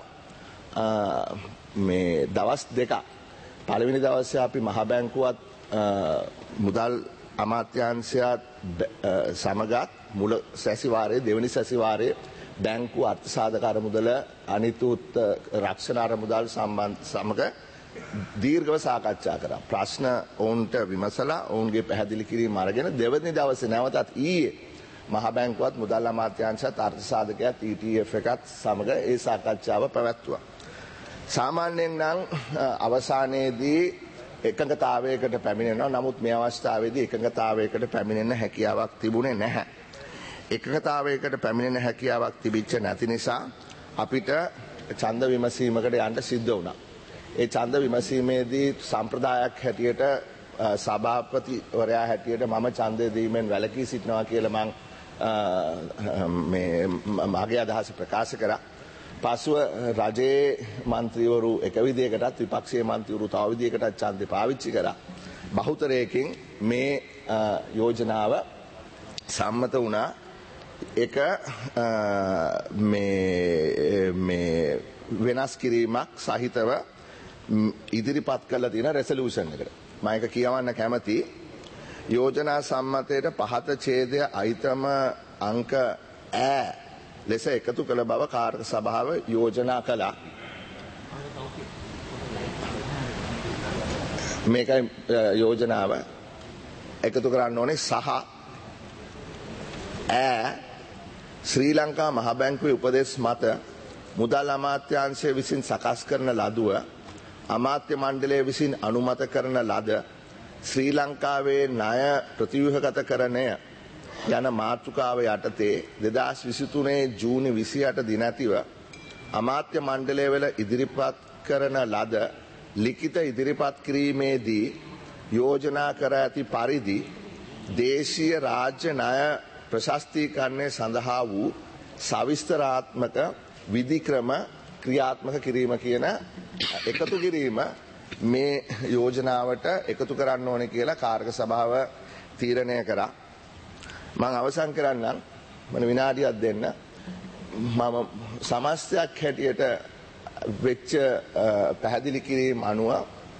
මේ දවස් දෙක. පළවෙනි දවසේ අපි මහ බැංකුවත් මුදල් අමාත්‍යාංශයත් සමගත් මුල සැසිවාරයේ දෙවනි සැසිවාරයේ බැංකු අර්ථසාධක අරමුදල අනිතුත් රක්ෂණ අරමුදල් සම්බන්ධ සමග දීර්ඝව සාකච්ඡා කරා. ප්‍රශ්න ඔවුන්ට විමසලා ඔවුන්ගේ පැහැදිලි කිරීම අරගෙන දෙවනි දවසේ නැවතත් ඊයේ මහ බැංකුවත් මුදල් අමාත්‍යාංශයත් අර්ථසාධකයත් E T F එකත් සමග ඒ සාකච්ඡාව පැවැත්වුවා. සාමාන්‍යයෙන් නම් අවසානයේදී එකඟතාවයකට පැමිණෙනවා. නමුත් මේ අවස්ථාවේදී එකඟතාවයකට පැමිණෙන්න හැකියාවක් තිබුණේ නැහැ. එකඟතාවයකට පැමිණෙන්න හැකියාවක් තිබිච්ච නැති නිසා අපිට ඡන්ද විමසීමකට යන්න සිද්ධ වුණා. ඒ ඡන්ද විමසීමේදී සම්ප්‍රදායක් හැටියට සභාපතිවරයා හැටියට මම ඡන්දය දීමෙන් වැළකී සිටිනවා කියලා මම මේ මගේ අදහස ප්‍රකාශ කරා. පසුව රජයේ මන්ත්‍රීවරු එක විදියකටත් විපක්ෂයේ මන්ත්‍රීවරු තව විදියකටත් ඡන්දය පාවිච්චි කරා. බහුතරයකින් මේ යෝජනාව සම්මත වුණා. එක මේ මේ වෙනස් කිරීමක් සහිතව ඉදිරිපත් කළ තියෙන රෙසලූෂන් එකට. මම ඒක කියවන්න කැමති. යෝජනා සම්මතයට පහත ඡේදය අයිතම අංක ඈ ලෙස එකතු කළ බව කාර්ක සභාව යෝජනා කළා. මේකයි යෝජනාව එකතු කරන්න ඕනේ සහ ඈ ශ්‍රී ලංකා මහ බැංකුවේ උපදෙස් මත මුදල් අමාත්‍යාංශය විසින් සකස් කරන ලදුව අමාත්‍ය මණ්ඩලය විසින් අනුමත කරන ලද ශ්‍රී ලංකාවේ ණය ප්‍රතිව්‍යුහගතකරණය යන මාතෘකාව යටතේ දෙදහස් විසිතුනේ ජූනි විසිඅට දිනැතිව අමාත්‍ය මණ්ඩලය වල ඉදිරිපත් කරන ලද ලිඛිත ඉදිරිපත් කිරීමේදී යෝජනා කර ඇති පරිදි දේශීය රාජ්‍ය ණය ප්‍රශස්තීකරණය සඳහා වූ සවිස්තරාත්මක විධික්‍රම ක්‍රියාත්මක කිරීම කියන එකතු කිරීම මේ යෝජනාවට එකතු කරන්න ඕනේ කියලා කාර්ක සභාව තීරණය කරා. මම අවසන් කරන්නම් මම විනාඩියක් දෙන්න. මම සමස්තයක් හැටියට වෙච්ච පැහැදිලි කිරීම අනුව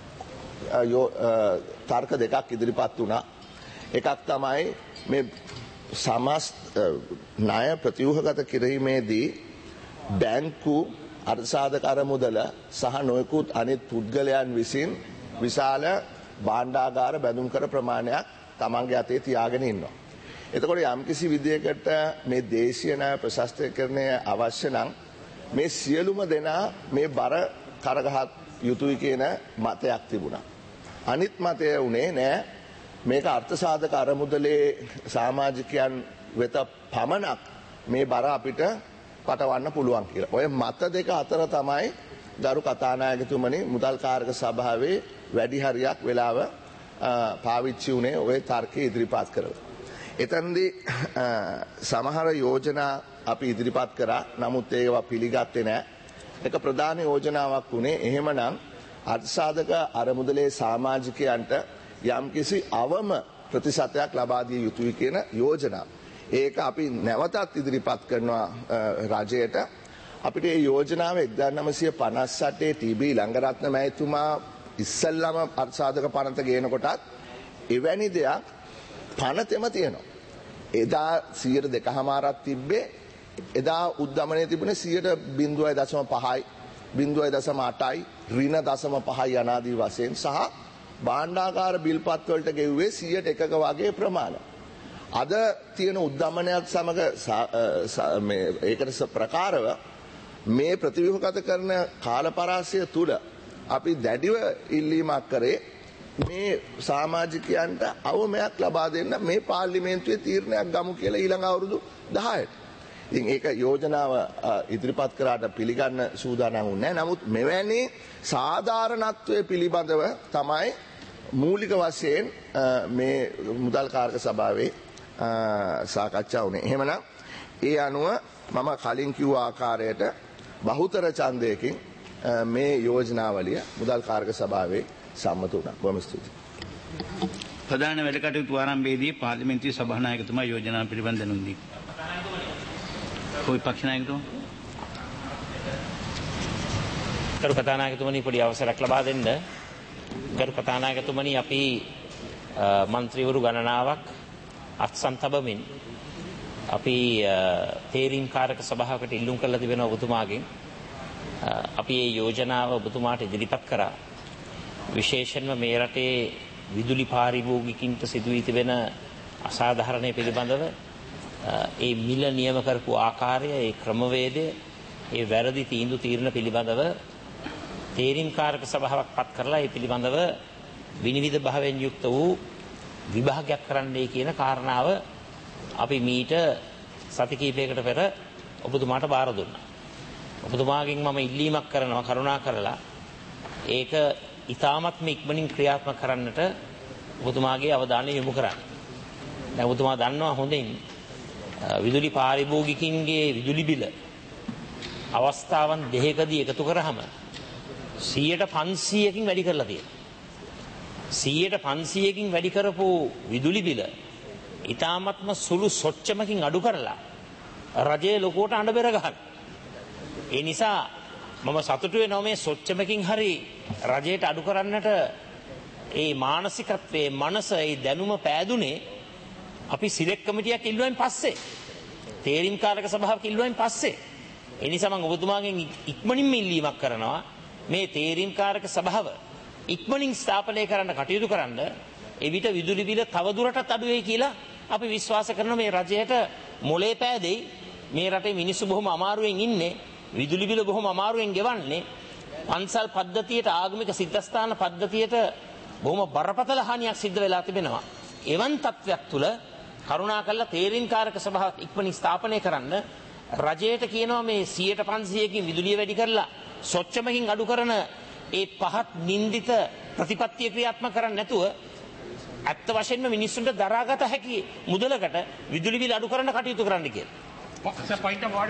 තර්ක දෙකක් ඉදිරිපත් වුණා. එකක් තමයි මේ සමස්ත ණය ප්‍රතිව්‍යුහගත කිරීමේදී බැංකු අර්ථසාධක අරමුදල සහ නොයෙකුත් අනිත් පුද්ගලයන් විසින් විශාල භාණ්ඩාගාර බැඳුම් කර ප්‍රමාණයක් තමන්ගේ අතේ තියාගෙන ඉන්නවා. එතකොට යම්කිසි විදියකට මේ දේශීය ණය ප්‍රශස්තීකරණය අවශ්‍ය නම් මේ සියලුම දෙනා මේ බර කරගහත් යුතුයි කියන මතයක් තිබුණා. අනිත් මතය උනේ නෑ මේක අර්ථසාධක අරමුදලේ සමාජිකයන් වෙත පමණක් මේ බර අපිට පටවන්න පුළුවන් කියලා. ඔය මත දෙක අතර තමයි ගරු කතානායකතුමනි මුදල් කාර්ක සභාවේ වැඩි හරියක් වෙලාව පාවිච්චි වුණේ ඔය තර්කය ඉදිරිපත් කරලා. එතනදී සමහර යෝජනා අපි ඉදිරිපත් කරා. නමුත් ඒවා පිළිගත්තේ නැහැ. එක ප්‍රධාන යෝජනාවක් වුණේ එහෙමනම් අර්ථසාධක අරමුදලේ සමාජිකයන්ට යම්කිසි අවම ප්‍රතිශතයක් ලබා දිය යුතුයි කියන යෝජනාව. ඒක අපි නැවතත් ඉදිරිපත් කරනවා රජයට. අපිට මේ යෝජනාව එක්දාස් නවසිය පනස් අටේ ටී.බී. ළඟරත්න මහතුමා ඉස්සල්ලාම අර්ථසාධක පනත ගේනකොටත් එවැනි දෙයක් පනතෙම තියෙනවා. එදා සියයට දෙකමාරක් තිබ්බේ. එදා උද්දමනය තිබුණේ සියයට බිංදුවයි දශම පහයි බිංදුවයි දශම අටයි ඍණ දශම පහයි යනාදී වශයෙන් සහ භාණ්ඩාකාර බිල්පත් වලට ගෙව්වේ සියයට එකක වගේ ප්‍රමාණ. අද තියෙන උද්දමනයත් සමග මේ ඒකට ප්‍රකාරව මේ ප්‍රතිව්‍යුහගත කරන කාලපරාසය තුල අපි දැඩිව ඉල්ලීමක් කරේ මේ සමාජිකයන්ට අවමයක් ලබා දෙන්න මේ පාර්ලිමේන්තුවේ තීරණයක් ගමු කියලා ඊළඟ අවුරුදු දහයට. ඉතින් ඒක යෝජනාව ඉදිරිපත් කරාට පිළිගන්න සූදානම් වුණේ නැහැ. නමුත් මෙවැනි සාධාරණත්වයේ පිළිබඳව තමයි මූලික වශයෙන් මේ මුදල් කාරක සභාවේ සාකච්ඡා වුණේ. එහෙමනම් ඒ අනුව මම කලින් කිව්ව ආකාරයට බහුතර ඡන්දයකින් මේ යෝජනාවලිය මුදල් කාරක සභාවේ සම්මත වුණා. බොහොම ස්තුතියි. ප්‍රධාන වැඩ කටයුතු ආරම්භයේදී පාර්ලිමේන්තුවේ සභානායකතුමා යෝජනා පිළිබඳ දැනුම් දී. කොයි පක්ෂ නායකතුමා? ගරු කතානායකතුමනි පොඩි අවසරයක් ලබා දෙන්න. ගරු කතානායකතුමනි අපි මන්ත්‍රීවරු ගණනාවක් අත්සන් තබමින් අපි තේරීම් කාරක සභාවකට ඉල්ලුම් කරලා තිබෙනවා ඔබතුමාගෙන්. අපි මේ යෝජනාව ඔබතුමාට ඉදිරිපත් කරා. විශේෂයෙන්ම මේ රටේ විදුලි පාරිභෝගිකින්ට සිදුවී තිබෙන අසාධාරණය පිළිබඳව ඒ මිල නියම කරපු ආකාරය, ඒ ක්‍රමවේදය, ඒ වැරදි තීන්දුව තීරණ පිළිබඳව තේරීම් කාරක සභාවක් පත් කරලා ඒ පිළිබඳව විනිවිද භාවයෙන් යුක්ත වූ විභාගයක් කරන්නයි කියන කාරණාව අපි මීට සති කිහිපයකට පෙර ඔබතුමාට බාර දුන්නා. ඔබතුමාගෙන් මම ඉල්ලීමක් කරනවා කරුණා කරලා ඒක ඉතාමත්ම ඉක්මනින් ක්‍රියාත්මක කරන්නට ඔබතුමාගේ අවධානය යොමු කරන්න. දැන් ඔබතුමා දන්නවා හොඳින් විදුලි පාරිභෝගිකින්ගේ විදුලි බිල අවස්ථාවන් දෙකකදී එකතු කරාම සියයට පන්සීයකින් වැඩි කරලා තියෙනවා. සියයට පන්සීයකින් වැඩි කරපු විදුලි බිල ඉතාමත්ම සුළු සොච්චමකින් අඩු කරලා රජයේ ලොකුවට අඬ බෙර ගන්න. ඒ නිසා මම සතුටු වෙනවා මේ සොච්චමකින් හරි රජයට අඩු කරන්නට ඒ මානසිකත්වයේ මනස ඒ දැනුම පෑදුනේ අපි සිලෙක්ට් කමිටියක් ඉල්ලුවෙන් පස්සේ, තේරීම් කාරක සභාවක් ඉල්ලුවෙන් පස්සේ. ඒ නිසා මම ඔබතුමාගෙන් ඉක්මනින්ම ඉල්ලීමක් කරනවා මේ තේරීම් කාරක සභාව ඉක්මනින් ස්ථාපනය කරන්න කටයුතු කරන්න. එවිට විදුලි බිල තවදුරටත් අඩු වෙයි කියලා අපි විශ්වාස කරනවා. මේ රජයට මොලේ පෑදෙයි. මේ රටේ මිනිස්සු බොහොම අමාරුවෙන් ඉන්නේ. විදුලි බිල බොහොම අමාරුවෙන් ගෙවන්නේ. පන්සල් පද්ධතියට, ආගමික සිද්ධාස්ථාන පද්ධතියට බොහොම බරපතල හානියක් සිද්ධ වෙලා තිබෙනවා. එවන් තත්ත්වයක් තුල කරුණාකරලා තේරීම් කාරක සභාවක් ඉක්මනින් ස්ථාපනය කරන්න. රජයට කියනවා මේ සියයට පන්සීයකින් විදුලිය වැඩි කරලා සොච්චමකින් අඩු කරන ඒ පහත් නින්දිත ප්‍රතිපත්තිය ක්‍රියාත්මක කරන්නේ නැතුව ඇත්ත වශයෙන්ම මිනිස්සුන්ට දරාගත හැකි මුදලකට විදුලි බිල අඩු කරන්න කටයුතු කරන්න කියලා.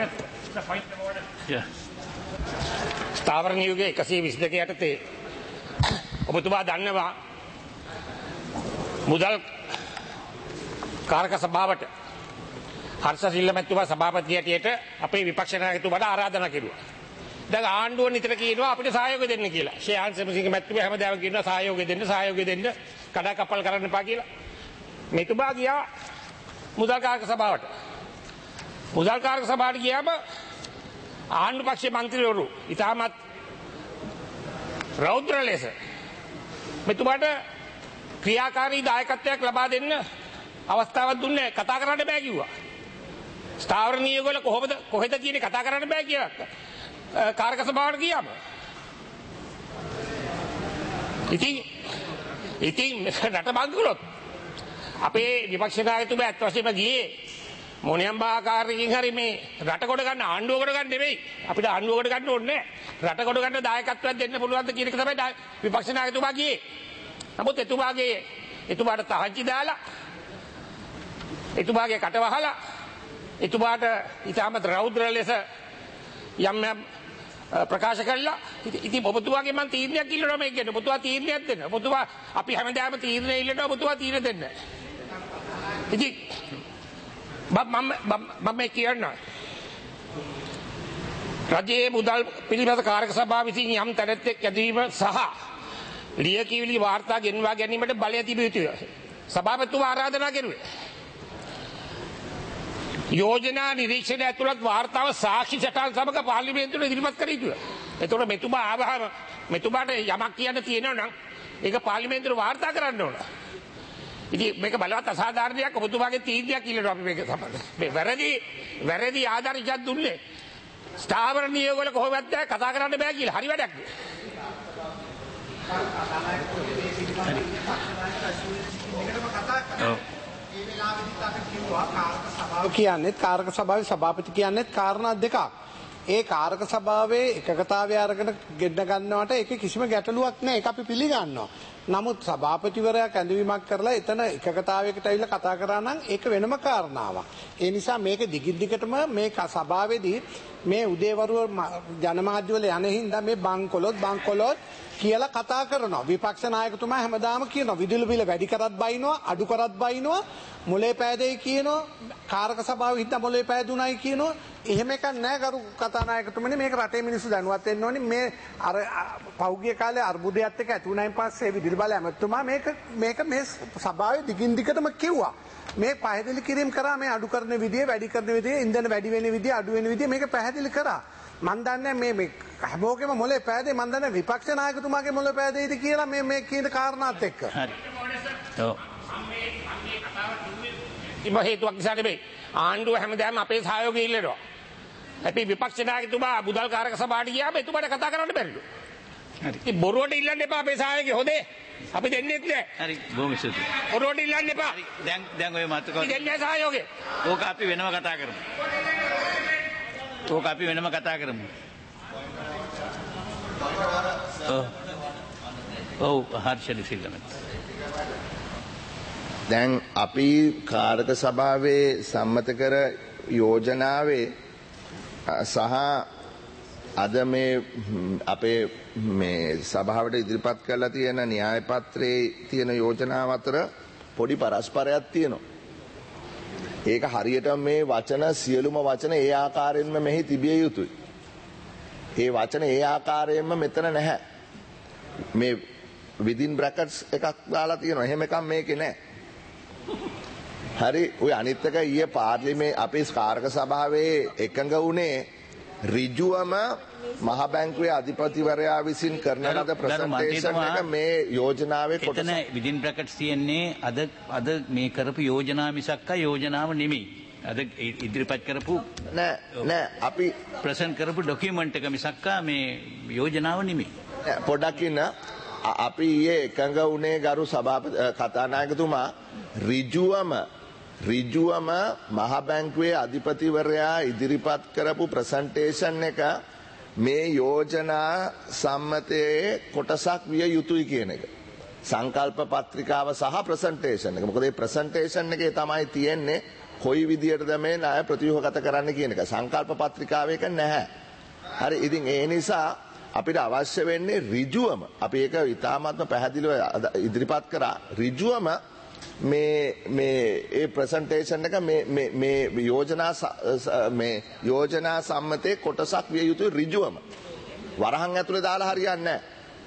ස්ථාවර නියෝගයේ එකසිය විසි දෙක යටතේ ඔබතුමා දන්නවා මුදල් කාරක සභාවට හර්ෂ සිල්ල මැතිතුමා සභාපති හැටියට අපේ විපක්ෂ නායකතුමාට ආරාධනා කෙරුවා. දැන් ආණ්ඩුව නිතර කියනවා අපිට සහයෝගය දෙන්න කියලා. ෂේහාන් සෙමසිංහ මැතිතුමා හැමදාම කියනවා සහයෝගය දෙන්න සහයෝගය දෙන්න කඩා කප්පල් කරන්න එපා කියලා. මෙතුමා ගියා මුදල් කාරක සභාවට. මුදල් කාරක සභාවට ගියාම ආණ්ඩු පක්ෂයේ മന്ത്രിවරු ඉතාමත් රෞද්‍ර ලෙස මෙතුමාට ක්‍රියාකාරී දායකත්වයක් ලබා දෙන්න අවස්ථාවක් දුන්නේ. කතා කරන්න බෑ කිව්වා. ස්ථාවර නියෝගවල කොහොමද කොහෙද කියන්නේ කතා කරන්න බෑ කියලා. කාරක සභාවට ගියාම ඉතින් ඉතින් රට බංගලොත් අපේ විපක්ෂ නායකතුමා අත් වශයෙන්ම ගියේ මොනියම් බාකාරකින් හරි මේ රට කොට ගන්න ආණ්ඩුව කොට ගන්න නෙවෙයි. අපිට ආණ්ඩුව කොට ගන්න ඕනේ නැහැ. රට කොට ගන්න දායකත්වයක් දෙන්න පුළුවන්ද කියන එක තමයි විපක්ෂ නායකතුමා ගියේ. නමුත් එතුමාගේ එතුමාට තහංචි දාලා එතුමාගේ කට වහලා එතුමාට ඉතාමත් රෞද්‍ර ලෙස යම් යම් ප්‍රකාශ කළා. ඉතින් ඔබතුමාගේ මම තීරණයක් ඉල්ලනවා මේක ගැන. ඔබතුමා තීරණයක් දෙන්න. ඔබතුමා අපි හැමදාම තීරණ ඉල්ලනවා ඔබතුමා තීරණ දෙන්න. ඉතින් මම මම කියනවා රජයේ මුදල් පිළිබඳ කාරක සභාව විසින් යම් තැනැත්තෙක් ඇදීම සහ ලියකියවිලි වාර්තා ගෙන්වා ගැනීමට බලය තිබිය යුතුය. සභාපතිතුමා ආරාධනා කෙරුවේ. යෝජනා නිරීක්ෂණය ඇතුළත් වාර්තාව සාක්ෂි සටහන් සමග පාර්ලිමේන්තුවට ඉදිරිපත් කර යුතුය. එතකොට මෙතුමා ආවහම මෙතුමාට යමක් කියන්න තියෙනවා නම් ඒක පාර්ලිමේන්තුවට වාර්තා කරන්න ඕන. ඉතින් මේක බලවත් අසාධාරණයක්. ඔබතුමාගේ තීන්දුවක් ඉල්ලනවා අපි මේක සම්බන්ධ. මේ වැරදි වැරදි ආධාරිතයක් දුන්නේ. ස්ථාවර නියෝගවල කොහොමද කතා කරන්න බෑ කියලා. හරි වැඩක්. කියන්නේත් කාරක සභාවේ සභාපති කියන්නේත් කාරණා දෙකක්. ඒ කාරක සභාවේ එකගතාවය අරගෙන ගෙන්න ගන්නවට ඒක කිසිම ගැටලුවක් නැහැ. ඒක අපි පිළිගන්නවා. නමුත් සභාපතිවරයා කැඳවීමක් කරලා එතන එකගතාවයකට ඇවිල්ලා කතා කරා නම් ඒක වෙනම කාරණාවක්. ඒ නිසා මේක දිගින් දිගටම මේ සභාවේදී මේ උදේවරුව ජනමාධ්‍යවල යන හින්දා මේ බංකොලොත් බංකොලොත් කියලා කතා කරනවා. විපක්ෂ නායකතුමා හැමදාම කියනවා විදුලි බිල වැඩි කරත් බයිනවා අඩු කරත් බයිනවා මොලේ පෑදෙයි කියනවා කාරක සභාවෙ හිට මොලේ පෑදුණයි කියනවා. එහෙම එකක් නැහැ ගරු කතානායකතුමනි. මේක රටේ මිනිස්සු දැනුවත් වෙන්න ඕනේ. මේ අර පෞගිය කාලේ අර්බුදයත් එක්ක ඇති වුණායින් පස්සේ විදුලි බල ඇමතුමා මේක මේක මේ සභාවේ දිගින් දිගටම කිව්වා. මේ පැහැදිලි කිරීම කරා මේ අඩු කරන විදිය වැඩි කරන විදිය ඉන්ධන වැඩි වෙන විදිය අඩු වෙන විදිය මේක පැහැදිලි කරා. මන් දන්නේ මේ මේ හැමෝගෙම මොලේ පෑදේ මන් දන්නේ විපක්ෂ නායකතුමාගේ මොලේ පෑදේයිද කියලා මේ මේ කියන කාරණාත් එක්ක. හරි. ඔව්. ඉබ හේතුවක් නිසා නෙමෙයි. ආණ්ඩුව හැමදාම අපේ සහයෝගය ඉල්ලනවා. අපි විපක්ෂ නායකතුමා මුදල් කාරක සභාවට ගියාම එතුමාට කතා කරන්න බැරිලු. හරි. ඉතින් බොරුවට ඉල්ලන්න එපා අපේ සහයෝගය හොදේ. අපි දෙන්නෙත් නෑ. හරි බොහොම ස්තුතියි. බොරුවට ඉල්ලන්න එපා. හරි දැන් දැන් ඔය මාතෘකාව අපි දෙන්නේ සහයෝගය. ඕක අපි වෙනම කතා කරමු. ඕක අපි වෙනම කතා කරමු. ඔව්. ඔව් හර්ෂලි සිල්ලමත්. දැන් අපි කාරක සභාවේ සම්මත කර යෝජනාවේ සහ අද මේ අපේ මේ සභාවට ඉදිරිපත් කරලා තියෙන න්‍යාය පත්‍රයේ තියෙන යෝජනාව අතර පොඩි පරස්පරයක් තියෙනවා. ඒක හරියට මේ වචන සියලුම වචන ඒ ආකාරයෙන්ම මෙහි තිබිය යුතුයි. ඒ වචන ඒ ආකාරයෙන්ම මෙතන නැහැ. මේ within brackets එකක් දාලා තියෙනවා. එහෙම එකක් මේකේ නැහැ. හරි ඔය අනිත් එක ඊයේ පාර්ලිමේ අපේ කාරක සභාවේ එකඟ වුණේ ඍජුවම මහ බැංකුවේ අධිපතිවරයා විසින් කරන ලද ප්‍රසන්ටේෂන් එක මේ යෝජනාවේ කොටස. එතන within brackets තියෙන්නේ අද අද මේ කරපු යෝජනාව මිසක්ක යෝජනාව නෙමෙයි. අද ඉදිරිපත් කරපු නෑ නෑ අපි ප්‍රසන්ට් කරපු ડોකියුමන්ට් එක මිසක්ක මේ යෝජනාව නෙමෙයි. පොඩ්ඩක් ඉන්න අපි ඊයේ එකඟ වුණේ ගරු සභාපති කතානායකතුමා ඍජුවම ඍජුවම මහ බැංකුවේ අධිපතිවරයා ඉදිරිපත් කරපු ප්‍රසන්ටේෂන් එක මේ යෝජනා සම්මතයේ කොටසක් විය යුතුයි කියන එක. සංකල්ප පත්‍රිකාව සහ ප්‍රසන්ටේෂන් එක. මොකද මේ ප්‍රසන්ටේෂන් එකේ තමයි තියෙන්නේ කොයි විදියටද මේ ණය ප්‍රතිව්‍යුහගත කරන්න කියන එක. සංකල්ප පත්‍රිකාවේ එක නැහැ. හරි ඉතින් ඒ නිසා අපිට අවශ්‍ය වෙන්නේ ඍජුවම අපි ඒක ඉතාමත්ම පැහැදිලිව ඉදිරිපත් කරා ඍජුවම මේ මේ ඒ ප්‍රසන්ටේෂන් එක මේ මේ මේ යෝජනා මේ යෝජනා සම්මතයේ කොටසක් විය යුතුයි ඍජුවම. වරහන් ඇතුලේ දාලා හරියන්නේ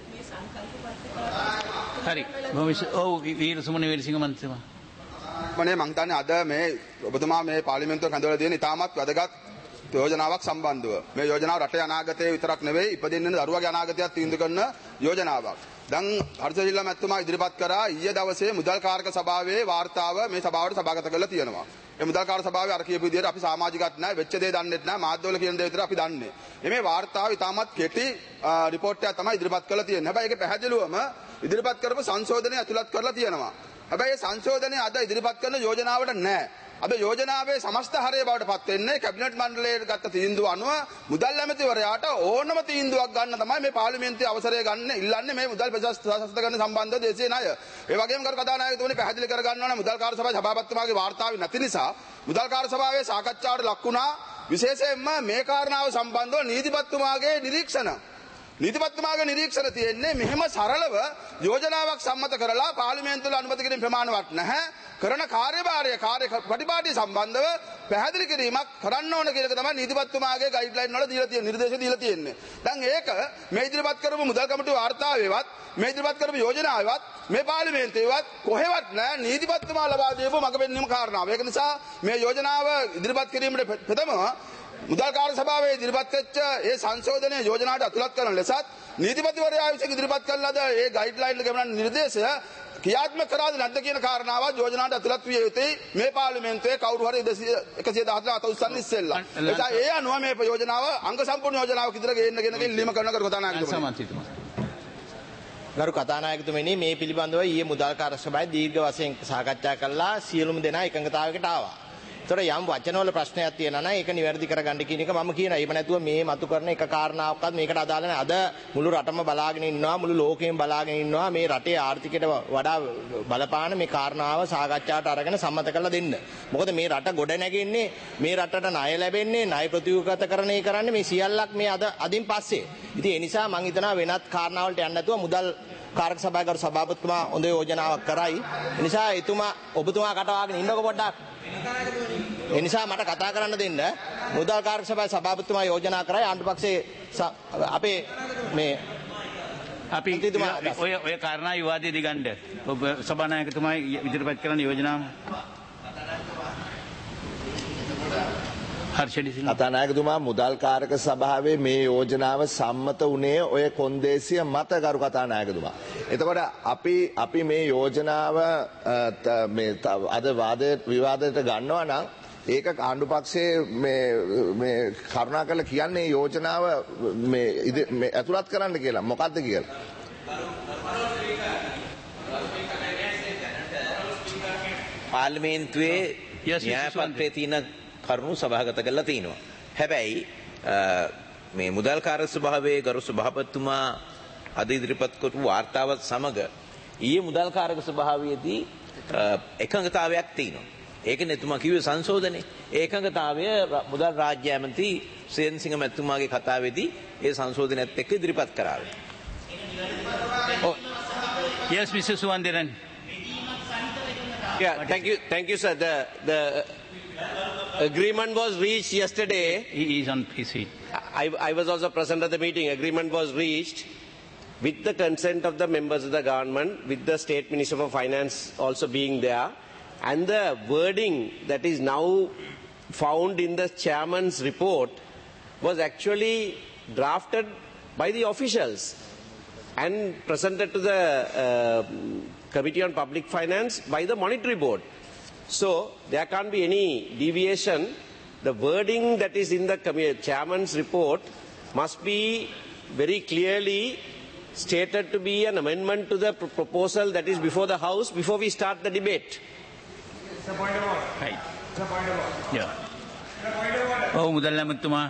නැහැ. හරි. ඔව් වීරසුමන වීරසිංහ මන්ත්‍රීතුමා. මනේ මං හිතන්නේ අද මේ ඔබතුමා මේ පාර්ලිමේන්තුව කැඳවලා තියෙන ඉතාමත් වැදගත් යෝජනාවක් සම්බන්ධව. මේ යෝජනාව රටේ අනාගතයේ විතරක් නෙවෙයි ඉපදෙන්න යන දරුවාගේ අනාගතයත් තීන්දුව කරන යෝජනාවක්. දැන් හර්ෂජිල්ලා මැතිතුමා ඉදිරිපත් කරා ඊයේ දවසේ මුදල් කාරක සභාවේ වාර්තාව මේ සභාවට සභාගත කරලා තියෙනවා. මේ මුදල් කාරක සභාවේ අර කියපු විදිහට අපි සමාජිකත් නැහැ වෙච්ච දේ දන්නෙත් නැහැ මාධ්‍යවල කියන දේ විතර අපි දන්නේ. මේ වාර්තාව ඉතාමත් කෙටි රිපෝට් එකක් තමයි ඉදිරිපත් කරලා තියෙන්නේ. හැබැයි ඒක පැහැදිලිවම ඉදිරිපත් කරපු සංශෝධනය ඇතුළත් කරලා තියෙනවා. හැබැයි මේ සංශෝධනය අද ඉදිරිපත් කරන යෝජනාවට නැහැ. අද යෝජනාවේ සමස්ත හරය බවට පත් වෙන්නේ කැබිනට් මණ්ඩලයේ ගත්ත තීන්දුව අනුව මුදල් ඇමතිවරයාට ඕනම තීන්දුවක් ගන්න තමයි මේ පාර්ලිමේන්තුවේ අවසරය ගන්න ඉල්ලන්නේ මේ මුදල් ප්‍රතිශතකරණ සම්බන්ධ දේශීය ණය. ඒ වගේම කරු කතානායකතුමනි පැහැදිලි කර ගන්න ඕනේ මුදල් කාර්ය සභාවේ සභාපතිතුමාගේ වාර්තාවේ නැති නිසා මුදල් කාර්ය සභාවේ සාකච්ඡාවට ලක් වුණා විශේෂයෙන්ම මේ කාරණාව සම්බන්ධව නීතිපතිතුමාගේ නිරීක්ෂණ නීතිපතිතුමාගේ නිරීක්ෂණ තියෙන්නේ මෙහෙම සරලව යෝජනාවක් සම්මත කරලා පාර්ලිමේන්තුවල අනුමත කිරීම ප්‍රමාණවත් නැහැ. කරන කාර්යභාරය කාර්ය ප්‍රතිපාටිය සම්බන්ධව පැහැදිලි කිරීමක් කරන්න ඕන කියන එක තමයි නීතිපතිතුමාගේ ගයිඩ්ලයින් වල දීලා තියෙන නිර්දේශ දීලා තියෙන්නේ. දැන් ඒක මේ ඉදිරිපත් කරපු මුදල් කමිටුවේ වාර්තාවේවත් මේ ඉදිරිපත් කරපු යෝජනාවේවත් මේ පාර්ලිමේන්තුවේවත් කොහෙවත් නැහැ නීතිපතිතුමා ලබා දීපු මඟ පෙන්වීම කාරණාව. ඒක නිසා මේ යෝජනාව ඉදිරිපත් කිරීමට ප්‍රථම මුදල් කාර්ය සභාවේ ඉදිරිපත් වෙච්ච ඒ සංශෝධනයේ යෝජනාවට අතුලත් කරන ලෙසත් නීතිපතිවරයා විසින් ඉදිරිපත් කළ ලද ඒ ගයිඩ්ලයින් එක ගමන නිර්දේශය ක්‍රියාත්මක කරාද නැද්ද කියන කාරණාවත් යෝජනාවට අතුලත් විය යුතුයි මේ පාර්ලිමේන්තුවේ කවුරු හරි එකසිය දහතුන අත උස්සන්න ඉස්සෙල්ලා. ඒ අනුව මේ යෝජනාව අංග සම්පූර්ණ යෝජනාවක් විදිහට ගේන්න කියන එක ඉල්ලීම කරන කර කතානායකතුමනි. ගරු කතානායකතුමනි මේ පිළිබඳව ඊයේ මුදල් කාර්ය සභාවේ දීර්ඝ වශයෙන් සාකච්ඡා කළා සියලුම දෙනා එකඟතාවයකට ආවා. ඒතර යම් වචනවල ප්‍රශ්නයක් තියෙනවා නම් ඒක නිවැරදි කරගන්න කියන එක මම කියනවා. එහෙම නැතුව මේ මතු කරන එක කාරණාවක්වත් මේකට අදාළ නැහැ. අද මුළු රටම බලාගෙන ඉන්නවා, මුළු ලෝකෙම බලාගෙන ඉන්නවා මේ රටේ ආර්ථිකයට වඩා බලපාන මේ කාරණාව සාකච්ඡාවට අරගෙන සම්මත කරලා දෙන්න. මොකද මේ රට ගොඩ නැගෙන්නේ මේ රටට ණය ලැබෙන්නේ ණය ප්‍රතිඋපකරණය කරන්නේ මේ සියල්ලක් මේ අද අදින් පස්සේ. ඉතින් ඒ නිසා මම හිතනවා වෙනත් කාරණාවලට යන්න නැතුව මුදල් කාර්ක සභාවේ ගරු සභාපතිතුමා හොඳ යෝජනාවක් කරයි. ඒ නිසා එතුමා ඔබතුමා කටවාගෙන ඉන්නකො පොඩ්ඩක්. ඒ නිසා මට කතා කරන්න දෙන්න. මුදල් කාර්ක සභාවේ සභාපතිතුමා යෝජනා කරයි ආණ්ඩුපක්ෂයේ අපේ මේ අපි ඔය ඔය කාරණා විවාදයේ දිගන්න ඔබ සභානායකතුමා ඉදිරිපත් කරන යෝජනාව කතානායකතුමා මුදල් කාරක සභාවේ මේ යෝජනාව සම්මත වුණේ ඔය කොන්දේසිය මත ගරු කතානායකතුමා. එතකොට අපි අපි මේ යෝජනාව මේ අද වාදයේ විවාදයට ගන්නවා නම් ඒක ආණ්ඩුපක්ෂයේ මේ මේ කරුණා කරලා කියන්නේ යෝජනාව මේ මේ ඇතුළත් කරන්න කියලා. මොකද්ද කියලා? පාර්ලිමේන්තුවේ න්‍යාය පත්‍රයේ තියෙන කරුණු සභාගත කරලා තිනවා. හැබැයි මේ මුදල් කාර්ය සභාවේ ගරු සභාපතිතුමා අද ඉදිරිපත් කරපු වාර්තාවත් සමග ඊයේ මුදල් කාර්ය සභාවේදී එකඟතාවයක් තියෙනවා. ඒක නෙතුමා කිව්වේ සංශෝධනේ. ඒකඟතාවය මුදල් රාජ්‍ය ඇමති සේන්සිංහ මැතිතුමාගේ කතාවේදී ඒ සංශෝධනයත් එක්ක ඉදිරිපත් කරාවේ. Oh, yes, Mister Suwandiran. Yeah, thank you, thank you, sir. The the agreement was reached yesterday. He is on his seat. I, I was also present at the meeting. Agreement was reached with the consent of the members of the government, with the State Minister for Finance also being there. And the wording that is now found in the chairman's report was actually drafted by the officials and presented to the uh, Committee on Public Finance by the Monetary Board. So there can't be any deviation. The wording that is in the chairman's report must be very clearly stated to be an amendment to the pr- proposal that is before the House before we start the debate. It's a point of order. Right. It's a point of order. Yeah. Oh, මුදල් ඇමතුමා.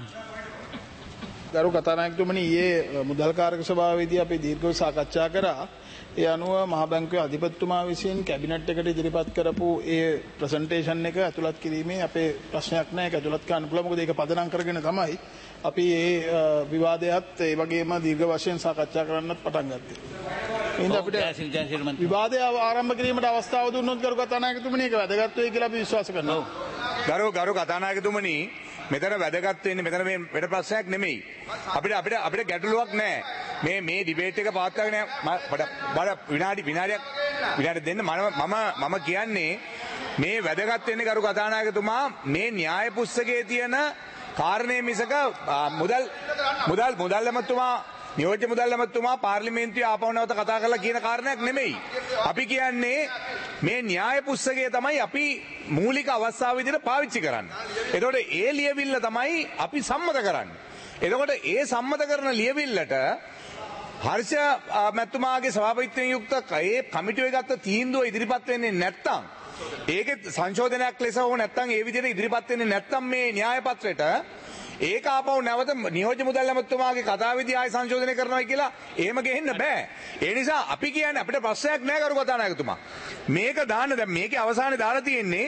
ගරු කතානායකතුමනි ඊයේ මුදල් කාර්ක සභාවේදී අපි දීර්ඝව සාකච්ඡා කරා. ඒ අනුව මහ බැංකුවේ අධිපතිතුමා විසින් කැබිනට් එකට ඉදිරිපත් කරපු ඒ ප්‍රසන්ටේෂන් එක ඇතුළත් කිරීමේ අපේ ප්‍රශ්නයක් නැහැ. ඒක ඇතුළත් කරන්න පුළුවන්. මොකද ඒක පදනම් කරගෙන තමයි අපි මේ විවාදයත් ඒ වගේම දීර්ඝ වශයෙන් සාකච්ඡා කරන්නත් පටන් ගත්තේ. එහෙනම් අපිට විවාදය ආරම්භ කිරීමට අවස්ථාව දුන්නොත් ගරු කතානායකතුමනි ඒක වැදගත් වෙයි කියලා අපි විශ්වාස කරනවා. ගරු ගරු කතානායකතුමනි මෙතන වැදගත් වෙන්නේ මෙතන මේ වෙන ප්‍රශ්නයක් නෙමෙයි. අපිට අපිට අපිට ගැටලුවක් නැහැ. මේ මේ ඩිබේට් එක පවත්වාගෙන බඩ බඩ විනාඩි විනාඩියක් විනාඩි දෙන්න මම මම මම කියන්නේ මේ වැදගත් වෙන්නේ ගරු කතානායකතුමා මේ න්‍යාය පුස්තකයේ තියෙන කාරණේ මිසක මුදල් මුදල් මුදල් ඇමතුමා නියෝජ්‍ය මුදල් ඇමතුමා පාර්ලිමේන්තුවේ ආපහු නැවත කතා කරලා කියන කාරණයක් නෙමෙයි. අපි කියන්නේ මේ න්‍යාය පුස්තකය තමයි අපි මූලික අවස්ථාව විදිහට පාවිච්චි කරන්නේ. එතකොට ඒ ලියවිල්ල තමයි අපි සම්මත කරන්නේ. එතකොට ඒ සම්මත කරන ලියවිල්ලට හර්ෂ මැතිතුමාගේ සභාපතිත්වයෙන් යුක්ත ඒ කමිටුවේ ගත්ත තීන්දුව ඉදිරිපත් වෙන්නේ නැත්නම් ඒකේ සංශෝධනයක් ලෙස හෝ නැත්නම් ඒ විදිහට ඉදිරිපත් වෙන්නේ නැත්නම් මේ න්‍යාය පත්‍රයට ඒක ආපහු නැවත නියෝජ්‍ය මුදල් ඇමතුමාගේ කතාවේදී ආය සංශෝධනය කරනවා කියලා එහෙම ගෙහෙන්න බෑ. ඒ නිසා අපි කියන්නේ අපිට ප්‍රශ්නයක් නෑ කරු කතානායකතුමා. මේක දාන්න දැන් මේකේ අවසානයේ දාලා තියෙන්නේ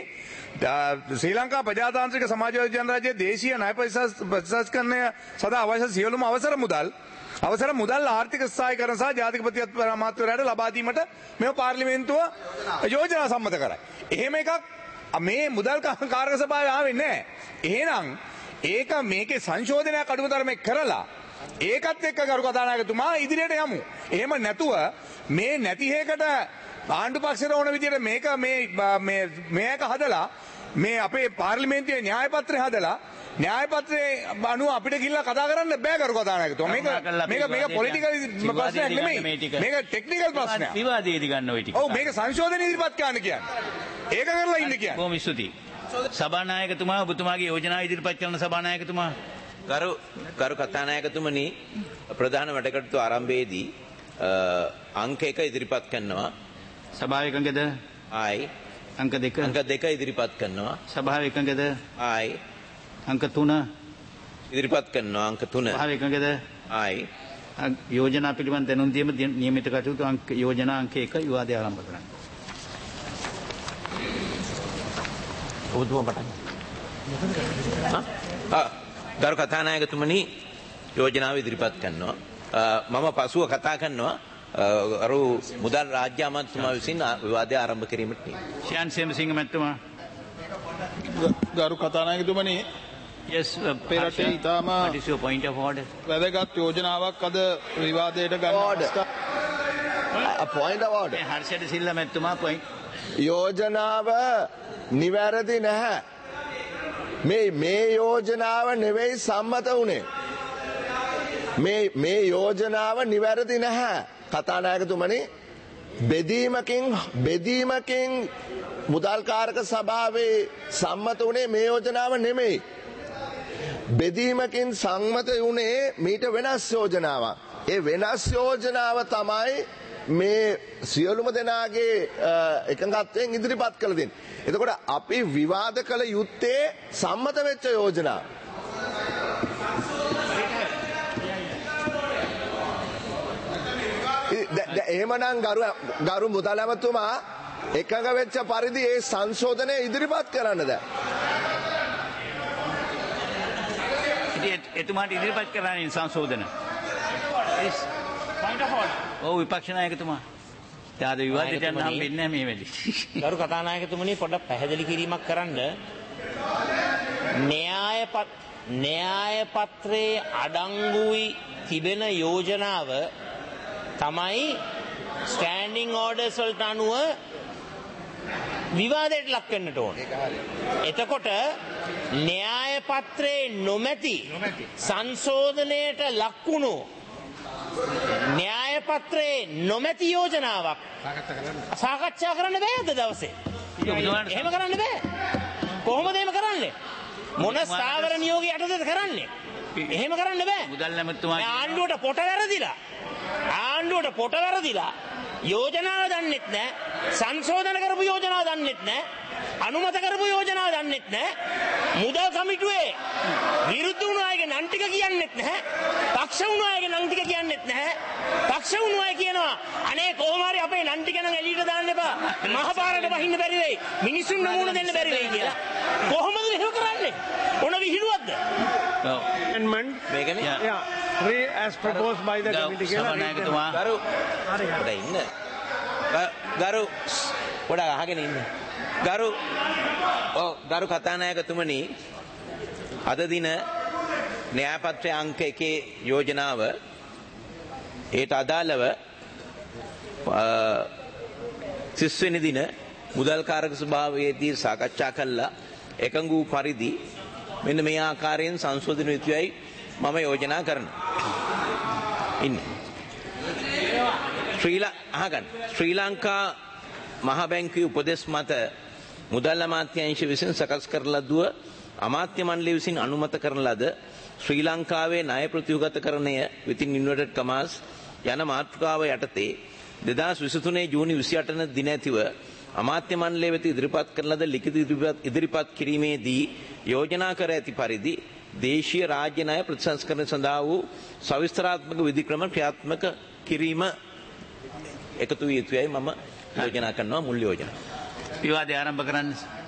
ශ්‍රී ලංකා ප්‍රජාතාන්ත්‍රික සමාජවාදී ජනරාජ්‍යයේ දේශීය ණය ප්‍රතිසංස්කරණය සඳහා අවශ්‍ය සියලුම අවසර මුදල් අවසර මුදල් ආර්ථික සහායකරණ සහ ජාතික ප්‍රතිපත්ති අමාත්‍යවරයාට ලබා දීමට මෙම පාර්ලිමේන්තුව යෝජනා සම්මත කරයි. එහෙම එකක් මේ මුදල් කාර්ය සභාවේ ආවේ නැහැ. එහෙනම් ඒක මේකේ සංශෝධනයක් අඩුතරමේ කරලා ඒකත් එක්ක ගරු කතානායකතුමා ඉදිරියට යමු. එහෙම නැතුව මේ නැති හේකට ආණ්ඩු පක්ෂයට ඕන විදිහට මේක මේ මේ මේක හදලා මේ අපේ පාර්ලිමේන්තුවේ න්‍යාය පත්‍රය හදලා න්‍යාය පත්‍රයේ අනුව අපිට ගිහිල්ලා කතා කරන්න බෑ කරු කතානායකතුමා. මේක මේක මේක පොලිටිකල් ප්‍රශ්නයක් නෙමෙයි. මේක ටෙක්නිකල් ප්‍රශ්නයක්. විවාදයේදී ගන්න ওই ටික. ඔව් මේක සංශෝධන ඉදිරිපත් කරන්න කියන්නේ. ඒක කරලා ඉන්න කියන්නේ. බොහොම ස්තුතියි. සභානායකතුමා ඔබතුමාගේ යෝජනා ඉදිරිපත් කරන සභානායකතුමා ගරු ගරු කතානායකතුමනි ප්‍රධාන වැඩකටයුතු ආරම්භයේදී අංක එක ඉදිරිපත් කරනවා. සභාව එකඟද? ආයි. අංක දෙක. අංක දෙක ඉදිරිපත් කරනවා. සභාව එකඟද? ආයි. අංක තුන ඉදිරිපත් කරනවා. අංක තුන. සභාව එකඟද? ආයි. යෝජනා පිළිබඳ දැනුම් දීම නියමිත කටයුතු අංක යෝජනා අංක එක විවාදය ආරම්භ කරන්න. ඔබතුමා පටන් ගන්න. ගරු කතානායකතුමනි යෝජනාව ඉදිරිපත් කරනවා. මම පසුව කතා කරනවා අරු මුදල් රාජ්‍ය අමාත්‍යතුමා විසින් විවාදය ආරම්භ කිරීමට. ශයන් සේමසිංහ මැතිතුමා. ගරු කතානායකතුමනි yes පෙරට ඉතාම what is your point of order? වැදගත් යෝජනාවක් අද විවාදයට ගන්න අවස්ථාව. point of order. හර්ෂයට සිල්ලා මැතිතුමා point. යෝජනාව නිවැරදි නැහැ. මේ මේ යෝජනාව නෙවෙයි සම්මත වුණේ. මේ මේ යෝජනාව නිවැරදි නැහැ. කතානායකතුමනි බෙදීමකින් බෙදීමකින් මුදල්කාරක සභාවේ සම්මත වුණේ මේ යෝජනාව නෙමෙයි. බෙදීමකින් සම්මත වුණේ මීට වෙනස් යෝජනාවක්. ඒ වෙනස් යෝජනාව තමයි මේ සියලුම දෙනාගේ එකඟත්වයෙන් ඉදිරිපත් කළ දෙන්නේ. එතකොට අපි විවාද කළ යුත්තේ සම්මත වෙච්ච යෝජනාව. එහෙමනම් ගරු ගරු මුදල් ඇමතුමා එකඟ වෙච්ච පරිදි ඒ සංශෝධනය ඉදිරිපත් කරන්නද? ඉතින් එතුමාට ඉදිරිපත් කරන්නේ සංශෝධන. ඔව් විපක්ෂ ናයකතුමා. තාද විවාදයට යන්න හම්බෙන්නේ නැහැ මේ වෙලෙ. ගරු කතානායකතුමනි පොඩ්ඩක් පැහැදිලි කිරීමක් කරන්න. න්‍යායපත් න්‍යාය පත්‍රයේ අඩංගුයි තිබෙන යෝජනාව තමයි ස්ටෑන්ඩින් ඕඩර්ස් වලට අනුව විවාදයට ලක් වෙන්නට ඕන. එතකොට න්‍යාය පත්‍රයේ නොමැති සංශෝධනයට ලක්වුණු න්‍යාය පත්‍රයේ නොමැති යෝජනාවක් සාකච්ඡා කරන්න බෑ අද දවසේ. එහෙම කරන්න බෑ. කොහොමද එහෙම කරන්නේ? මොන ස්ථාවර නියෝගය යටතේද කරන්නේ? එහෙම කරන්න බෑ. මුදල් නැමතුමා ආණ්ඩුවට පොට වැරදිලා. ආණ්ඩුවට පොට වැරදිලා. යෝජනාව දන්නෙත් නෑ. සංශෝධන කරපු යෝජනාව දන්නෙත් නෑ. අනුමත කරපු යෝජනාව දන්නෙත් නෑ. මුදල් කමිටුවේ විරුද්ධ වුණු අයගේ නම් ටික කියන්නෙත් නැහැ. පක්ෂ වුණු අයගේ නම් ටික කියන්නෙත් නැහැ. පක්ෂ වුණු අය කියනවා අනේ කොහොම හරි අපේ නම් ටික නම් එළියට දාන්න එපා. මහපාරට වහින්න බැරි වෙයි. මිනිසුන් නමුණ දෙන්න බැරි වෙයි කියලා. කොහොමද එහෙම කරන්නේ? මොන විහිළුවක්ද? amendment මේකනේ. yeah re as proposed by the committee කියලා සභානායකතුමා. ගරු පොඩ ඉන්න. ගරු පොඩ අහගෙන ඉන්න. ගරු ඔව් ගරු කතානායකතුමනි අද දින න්‍යායපත්‍රය අංක එකේ යෝජනාව ඒට අදාළව තිස් වෙනි දින මුදල්කාරක සභාවේදී සාකච්ඡා කළා එකඟ වූ පරිදි මෙන්න මේ ආකාරයෙන් සංශෝධන යුතුයයි මම යෝජනා කරනවා. ඉන්න. ශ්‍රී අහගන්න. ශ්‍රී ලංකා මහ බැංකුවේ උපදෙස් මත මුදල් අමාත්‍යාංශ විසින් සකස් කරලා දුව අමාත්‍ය මණ්ඩලය විසින් අනුමත කරන ලද ශ්‍රී ලංකාවේ ණය ප්‍රතිඋගතකරණය within inverted commas යන මාතෘකාව යටතේ දෙදහස් විසිතුනේ ජූනි විසිඅට වන දින ඇතිව අමාත්‍ය මණ්ඩලය වෙත ඉදිරිපත් කරන ලද ලිඛිත ඉදිරිපත් කිරීමේදී යෝජනා කර ඇති පරිදි දේශීය රාජ්‍ය ණය ප්‍රතිසංස්කරණය සඳහා වූ සවිස්තරාත්මක විධික්‍රම ක්‍රියාත්මක කිරීම එකතු විය යුතුයි මම යෝජනා කරනවා මුල් යෝජනා. විවාදය ආරම්භ කරන්න.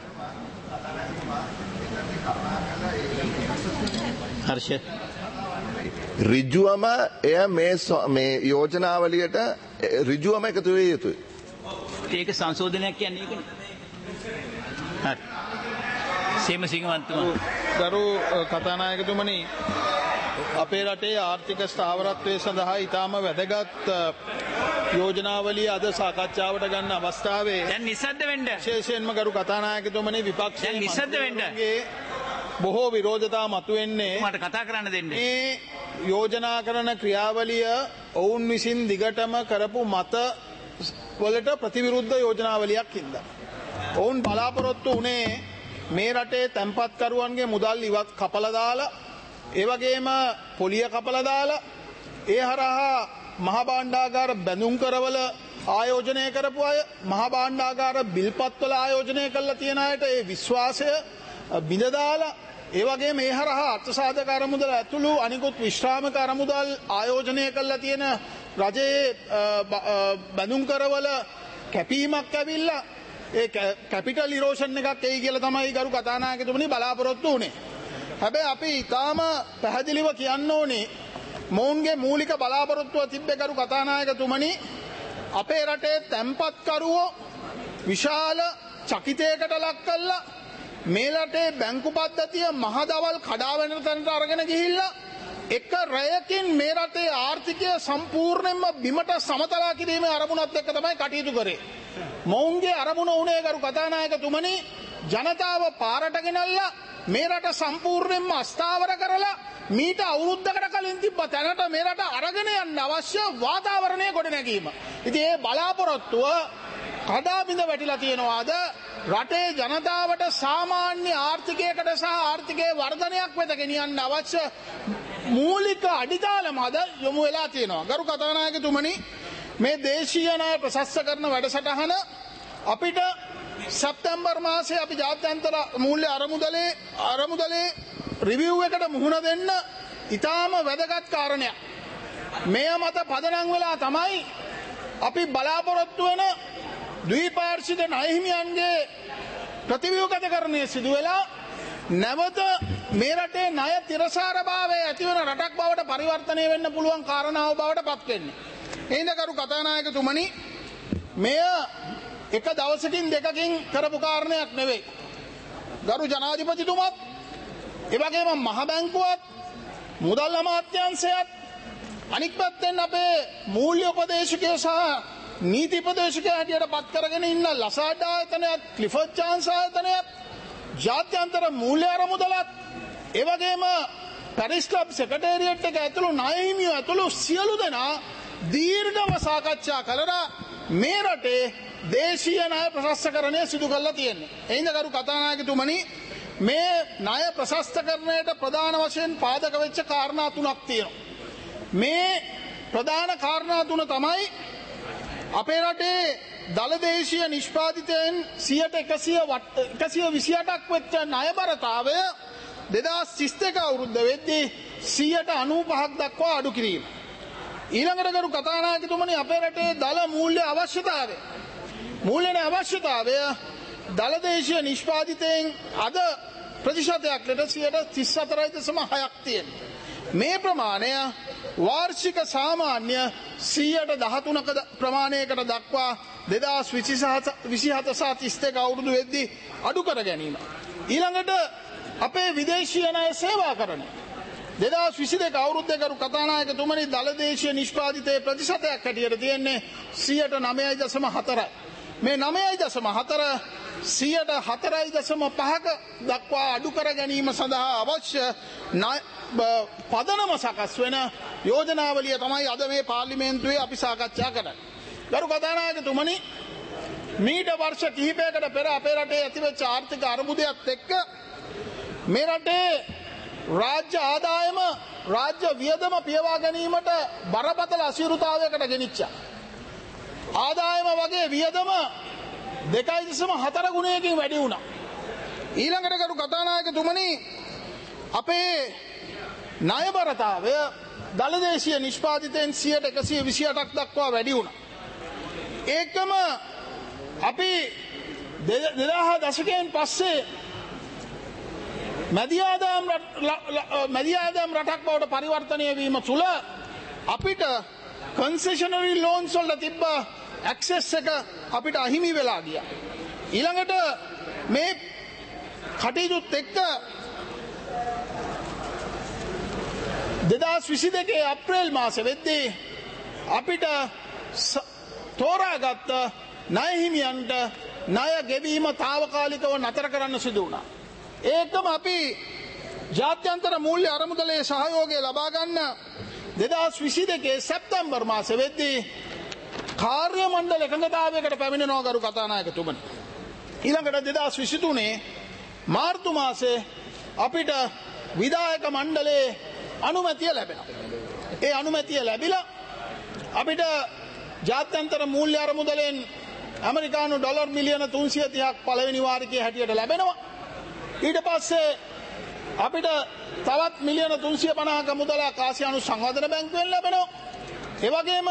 හර්ෂ ඍජුවම එය මේ මේ යෝජනාවලියට ඍජුවම එකතු විය යුතුයි. ඒක සංශෝධනයක් කියන්නේ ඒකනේ. හරි. සේමසිංහ මන්තුමා. ගරු කතානායකතුමනි අපේ රටේ ආර්ථික ස්ථාවරත්වය සඳහා ඉතාම වැදගත් යෝජනාවලිය අද සාකච්ඡාවට ගන්න අවස්ථාවේ දැන් නිසද්ද වෙන්න. විශේෂයෙන්ම ගරු කතානායකතුමනි විපක්ෂයේ දැන් නිසද්ද වෙන්න. බොහෝ විරෝධතා මතුවෙන්නේ මට කතා කරන්න දෙන්න. මේ යෝජනා කරන ක්‍රියාවලිය ඔවුන් විසින් දිගටම කරපු මත වලට ප්‍රතිවිරුද්ධ යෝජනාවලියක් හින්දා. ඔවුන් බලාපොරොත්තු වුණේ මේ රටේ තැන්පත්කරුවන්ගේ මුදල් ඉවත් කපලා දාලා ඒ වගේම පොලිය කපලා දාලා ඒ හරහා මහාභාණ්ඩාගාර බැඳුම් කරවල ආයෝජනය කරපු අය, මහාභාණ්ඩාගාර බිල්පත්වල ආයෝජනය කරලා තියෙන අයට ඒ විශ්වාසය බිඳ දාලා, ඒ වගේ මේ හරහා අර්ථසාධක අරමුදල ඇතුළු අනිකුත් විශ්‍රාමක අරමුදල් ආයෝජනය කරලා තියෙන රජයේ බැඳුම් කරවල කැපීමක් ඇවිල්ලා ඒ කැපිටල් ඉරෝෂන් එකක් එයි කියලා තමයි ගරු කතානායකතුමනි බලාපොරොත්තු වුණේ. හැබැයි අපි ඊටාම පැහැදිලිව කියන්න ඕනේ මොවුන්ගේ මූලික බලාපොරොත්තුව තිබ්බේ ගරු කතානායකතුමනි අපේ රටේ තැන්පත්කරුවෝ විශාල චකිතයකට ලක් කළා මේ රටේ බැංකු පද්ධතිය මහදවල් කඩාවැටෙන තැනට අරගෙන ගිහිල්ලා එක රැයකින් මේ රටේ ආර්ථිකය සම්පූර්ණයෙන්ම බිමට සමතලා කිරීමේ අරමුණත් එක්ක තමයි කටයුතු කරේ. මොවුන්ගේ අරමුණ උනේ ගරු කතානායකතුමනි ජනතාව පාරට ගෙනල්ලා මේ රට සම්පූර්ණයෙන්ම අස්ථාවර කරලා මීට අවුරුද්දකට කලින් තිබ්බ තැනට මේ රට අරගෙන යන්න අවශ්‍ය වාතාවරණය ගොඩනැගීම. ඉතින් ඒ බලාපොරොත්තුව කඩාබිඳ වැටිලා තියෙනවාද? රටේ ජනතාවට සාමාන්‍ය ආර්ථිකයකට සහ ආර්ථිකයේ වර්ධනයක් වෙත ගෙනියන්න අවශ්‍ය මූලික අඩිතාලම අද යොමු වෙලා තියෙනවා. ගරු කතානායකතුමනි මේ දේශීය ණය ප්‍රශස්ත කරන වැඩසටහන අපිට සැප්තැම්බර් මාසයේ අපි ජාත්‍යන්තර මූල්‍ය අරමුදලේ අරමුදලේ රිවිව් එකට මුහුණ දෙන්න ඉතාම වැදගත් කාරණයක්. මෙය මත පදනම් වෙලා තමයි අපි බලාපොරොත්තු වෙන ද්විපාර්ශ්වික ණය හිමියන්ගේ ප්‍රතිව්‍යුහගතකරණය සිදු වෙලා නැවත මේ රටේ ණය තිරසාරභාවය ඇති වෙන රටක් බවට පරිවර්තනය වෙන්න පුළුවන් කාරණාව බවට පත් වෙන්නේ. එහෙනම් ගරු කතානායකතුමනි මෙය එක දවසකින් දෙකකින් කරපු කාරණයක් නෙවෙයි. ගරු ජනාධිපතිතුමත් එවැගේම මහ බැංකුවත් මුදල් අමාත්‍යාංශයත් අනික් පැත්තෙන් අපේ මූල්‍ය උපදේශකයෝ සහ නීති උපදේශකයෝ හැටියට පත් කරගෙන ඉන්න ලසාඩ් ආයතනයත් ක්ලිෆර්ඩ් චාන්ස් ආයතනයත් ජාත්‍යන්තර මූල්‍ය අරමුදලත් එවැගේම පැරිස් ක්ලබ් සෙක්‍රටේරියට් එක ඇතුළු ණය හිමියෝ ඇතුළු සියලු දෙනා දීර්ඝව සාකච්ඡා කළා මේ රටේ දේශීය ණය ප්‍රශස්තකරණය සිදු කරලා තියෙන්නේ. එයින්ද ගරු කතානායකතුමනි මේ ණය ප්‍රශස්තකරණයට ප්‍රධාන වශයෙන් පාදක වෙච්ච කාරණා තුනක් තියෙනවා. මේ ප්‍රධාන කාරණා තුන තමයි අපේ රටේ දළදේශීය නිෂ්පාදිතයෙන් සියයට එකසිය විසිඅටක් වෙච්ච ණයබරතාවය දෙදාස් තිස් දෙක අවුරුද්ද වෙද්දී සියයට අනූපහක් දක්වා අඩු කිරීම. ඊළඟට ගරු කතානායකතුමනි අපේ රටේ දළ මූල්‍ය අවශ්‍යතාවය මූල්‍යන අවශ්‍යතාවය දළදේශීය නිෂ්පාදිතයෙන් අද ප්‍රතිශතයක් ලෙස සියයට තිස් හතරයි දශම හයක් තියෙන. මේ ප්‍රමාණය වාර්ෂික සාමාන්‍ය සියයට දහතුනක ප්‍රමාණයකට දක්වා දෙදාස් විසිහත සහ තිස් දෙක අවුරුදු වෙද්දී අඩු කර ගැනීම. ඊළඟට අපේ විදේශීය ණය සේවාකරණය දෙදාස් විසි දෙක අවුරුද්දේ ගරු කතානායකතුමනි දළදේශීය නිෂ්පාදිතයේ ප්‍රතිශතයක් හැටියට තියෙන්නේ සියයට නවයයි දශම හතරයි. මේ නවයයි දශම හතර සියයට හතරයි දශම පහක දක්වා අඩු කර ගැනීම සඳහා අවශ්‍ය පදනම සකස් වෙන යෝජනාවලිය තමයි අද මේ පාර්ලිමේන්තුවේ අපි සාකච්ඡා කරන්නේ. ගරු කතානායකතුමනි මීට වර්ෂ කිහිපයකට පෙර අපේ රටේ ඇතිවෙච්ච ආර්ථික අර්බුදයත් එක්ක මේ රටේ රාජ්‍ය ආදායම රාජ්‍ය වියදම පියවා ගැනීමට බරපතල අසීරුතාවයකට ගෙනිච්චා. ආදායම වගේ වියදම දෙකයි දශම හතර ගුණයකින් වැඩි වුණා. ඊළඟට ගරු කතානායකතුමනි අපේ ණයබරතාවය දළදේශීය නිෂ්පාදිතයෙන් සියයට එකසිය විසිඅටක් දක්වා වැඩි වුණා. ඒකම අපි දෙදාහ දශකයෙන් පස්සේ මැදිආදායම් මැදිආදායම් රටක් බවට පරිවර්තනය වීම තුළ අපිට කන්සෙෂනරි ලෝන්ස් වලට තිබ්බ ඇක්සස් එක අපිට අහිමි වෙලා ගියා. ඊළඟට මේ කටයුතුත් එක්ක දෙදාස් විසි දෙකේ අප්‍රේල් මාස වෙද්දී අපිට තෝරාගත්ත ණය හිමියන්ට ණය ගෙවීම తాවකාලිකව නතර කරන්න සිදු වුණා. ඒකම අපි ජාත්‍යන්තර මූල්‍ය අරමුදලේ සහයෝගය ලබා ගන්න දෙදාස් විසි දෙකේ සැප්තැම්බර් මාස වෙද්දී කාර්ය මණ්ඩල එකඟතාවයකට පැමිණෙනවා ගරු කතානායකතුමනි. ඊළඟට දෙදාස් විසි තුනේ මාර්තු මාසේ අපිට විධායක මණ්ඩලයේ අනුමැතිය ලැබෙනවා. ඒ අනුමැතිය ලැබිලා අපිට ජාත්‍යන්තර මූල්‍ය අරමුදලෙන් ඇමරිකානු ඩොලර් මිලියන තුන්සිය තිහක් පළවෙනි වාරිකයේ හැටියට ලැබෙනවා. ඊට පස්සේ අපිට තවත් මිලියන තුන්සිය පනහක මුදලක් ආසියානු සංවර්ධන බැංකුවෙන් ලැබෙනවා. ඒ වගේම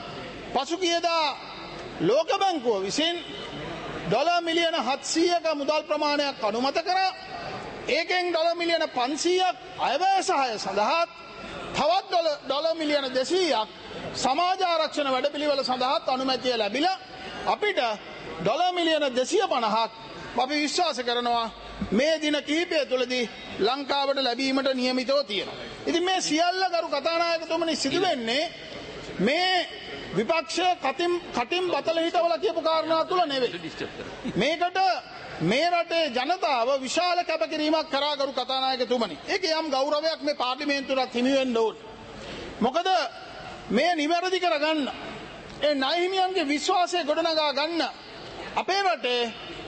පසුගියදා ලෝක බැංකුව විසින් ඩොලර් මිලියන හත්සීයක මුදල් ප්‍රමාණයක් අනුමත කරා. ඒකෙන් ඩොලර් මිලියන පන්සීයක් අයවැය සහාය සඳහා තවත් ඩොලර් මිලියන දෙසීයක් සමාජ ආරක්ෂණ වැඩපිළිවෙල සඳහා අනුමැතිය ලැබිලා අපිට ඩොලර් මිලියන දෙසිය පනහක් අපි විශ්වාස කරනවා මේ දින කිහිපය තුළදී ලංකාවට ලැබීමට නියමිතව තියෙනවා. ඉතින් මේ සියල්ල ගරු කතානායකතුමනි සිදු වෙන්නේ මේ විපක්ෂය කටින් කටින් බතල හිටවල කියපු කාරණා තුල නෙවෙයි. මේකට මේ රටේ ජනතාව විශාල කැපකිරීමක් කරා ගරු කතානායකතුමනි. ඒක යම් ගෞරවයක් මේ පාර්ලිමේන්තුවට හිමි වෙන්න ඕන. මොකද මේ නිවැරදි කරගන්න ඒ ණයහිමියන්ගේ විශ්වාසය ගොඩනගා ගන්න අපේ රටේ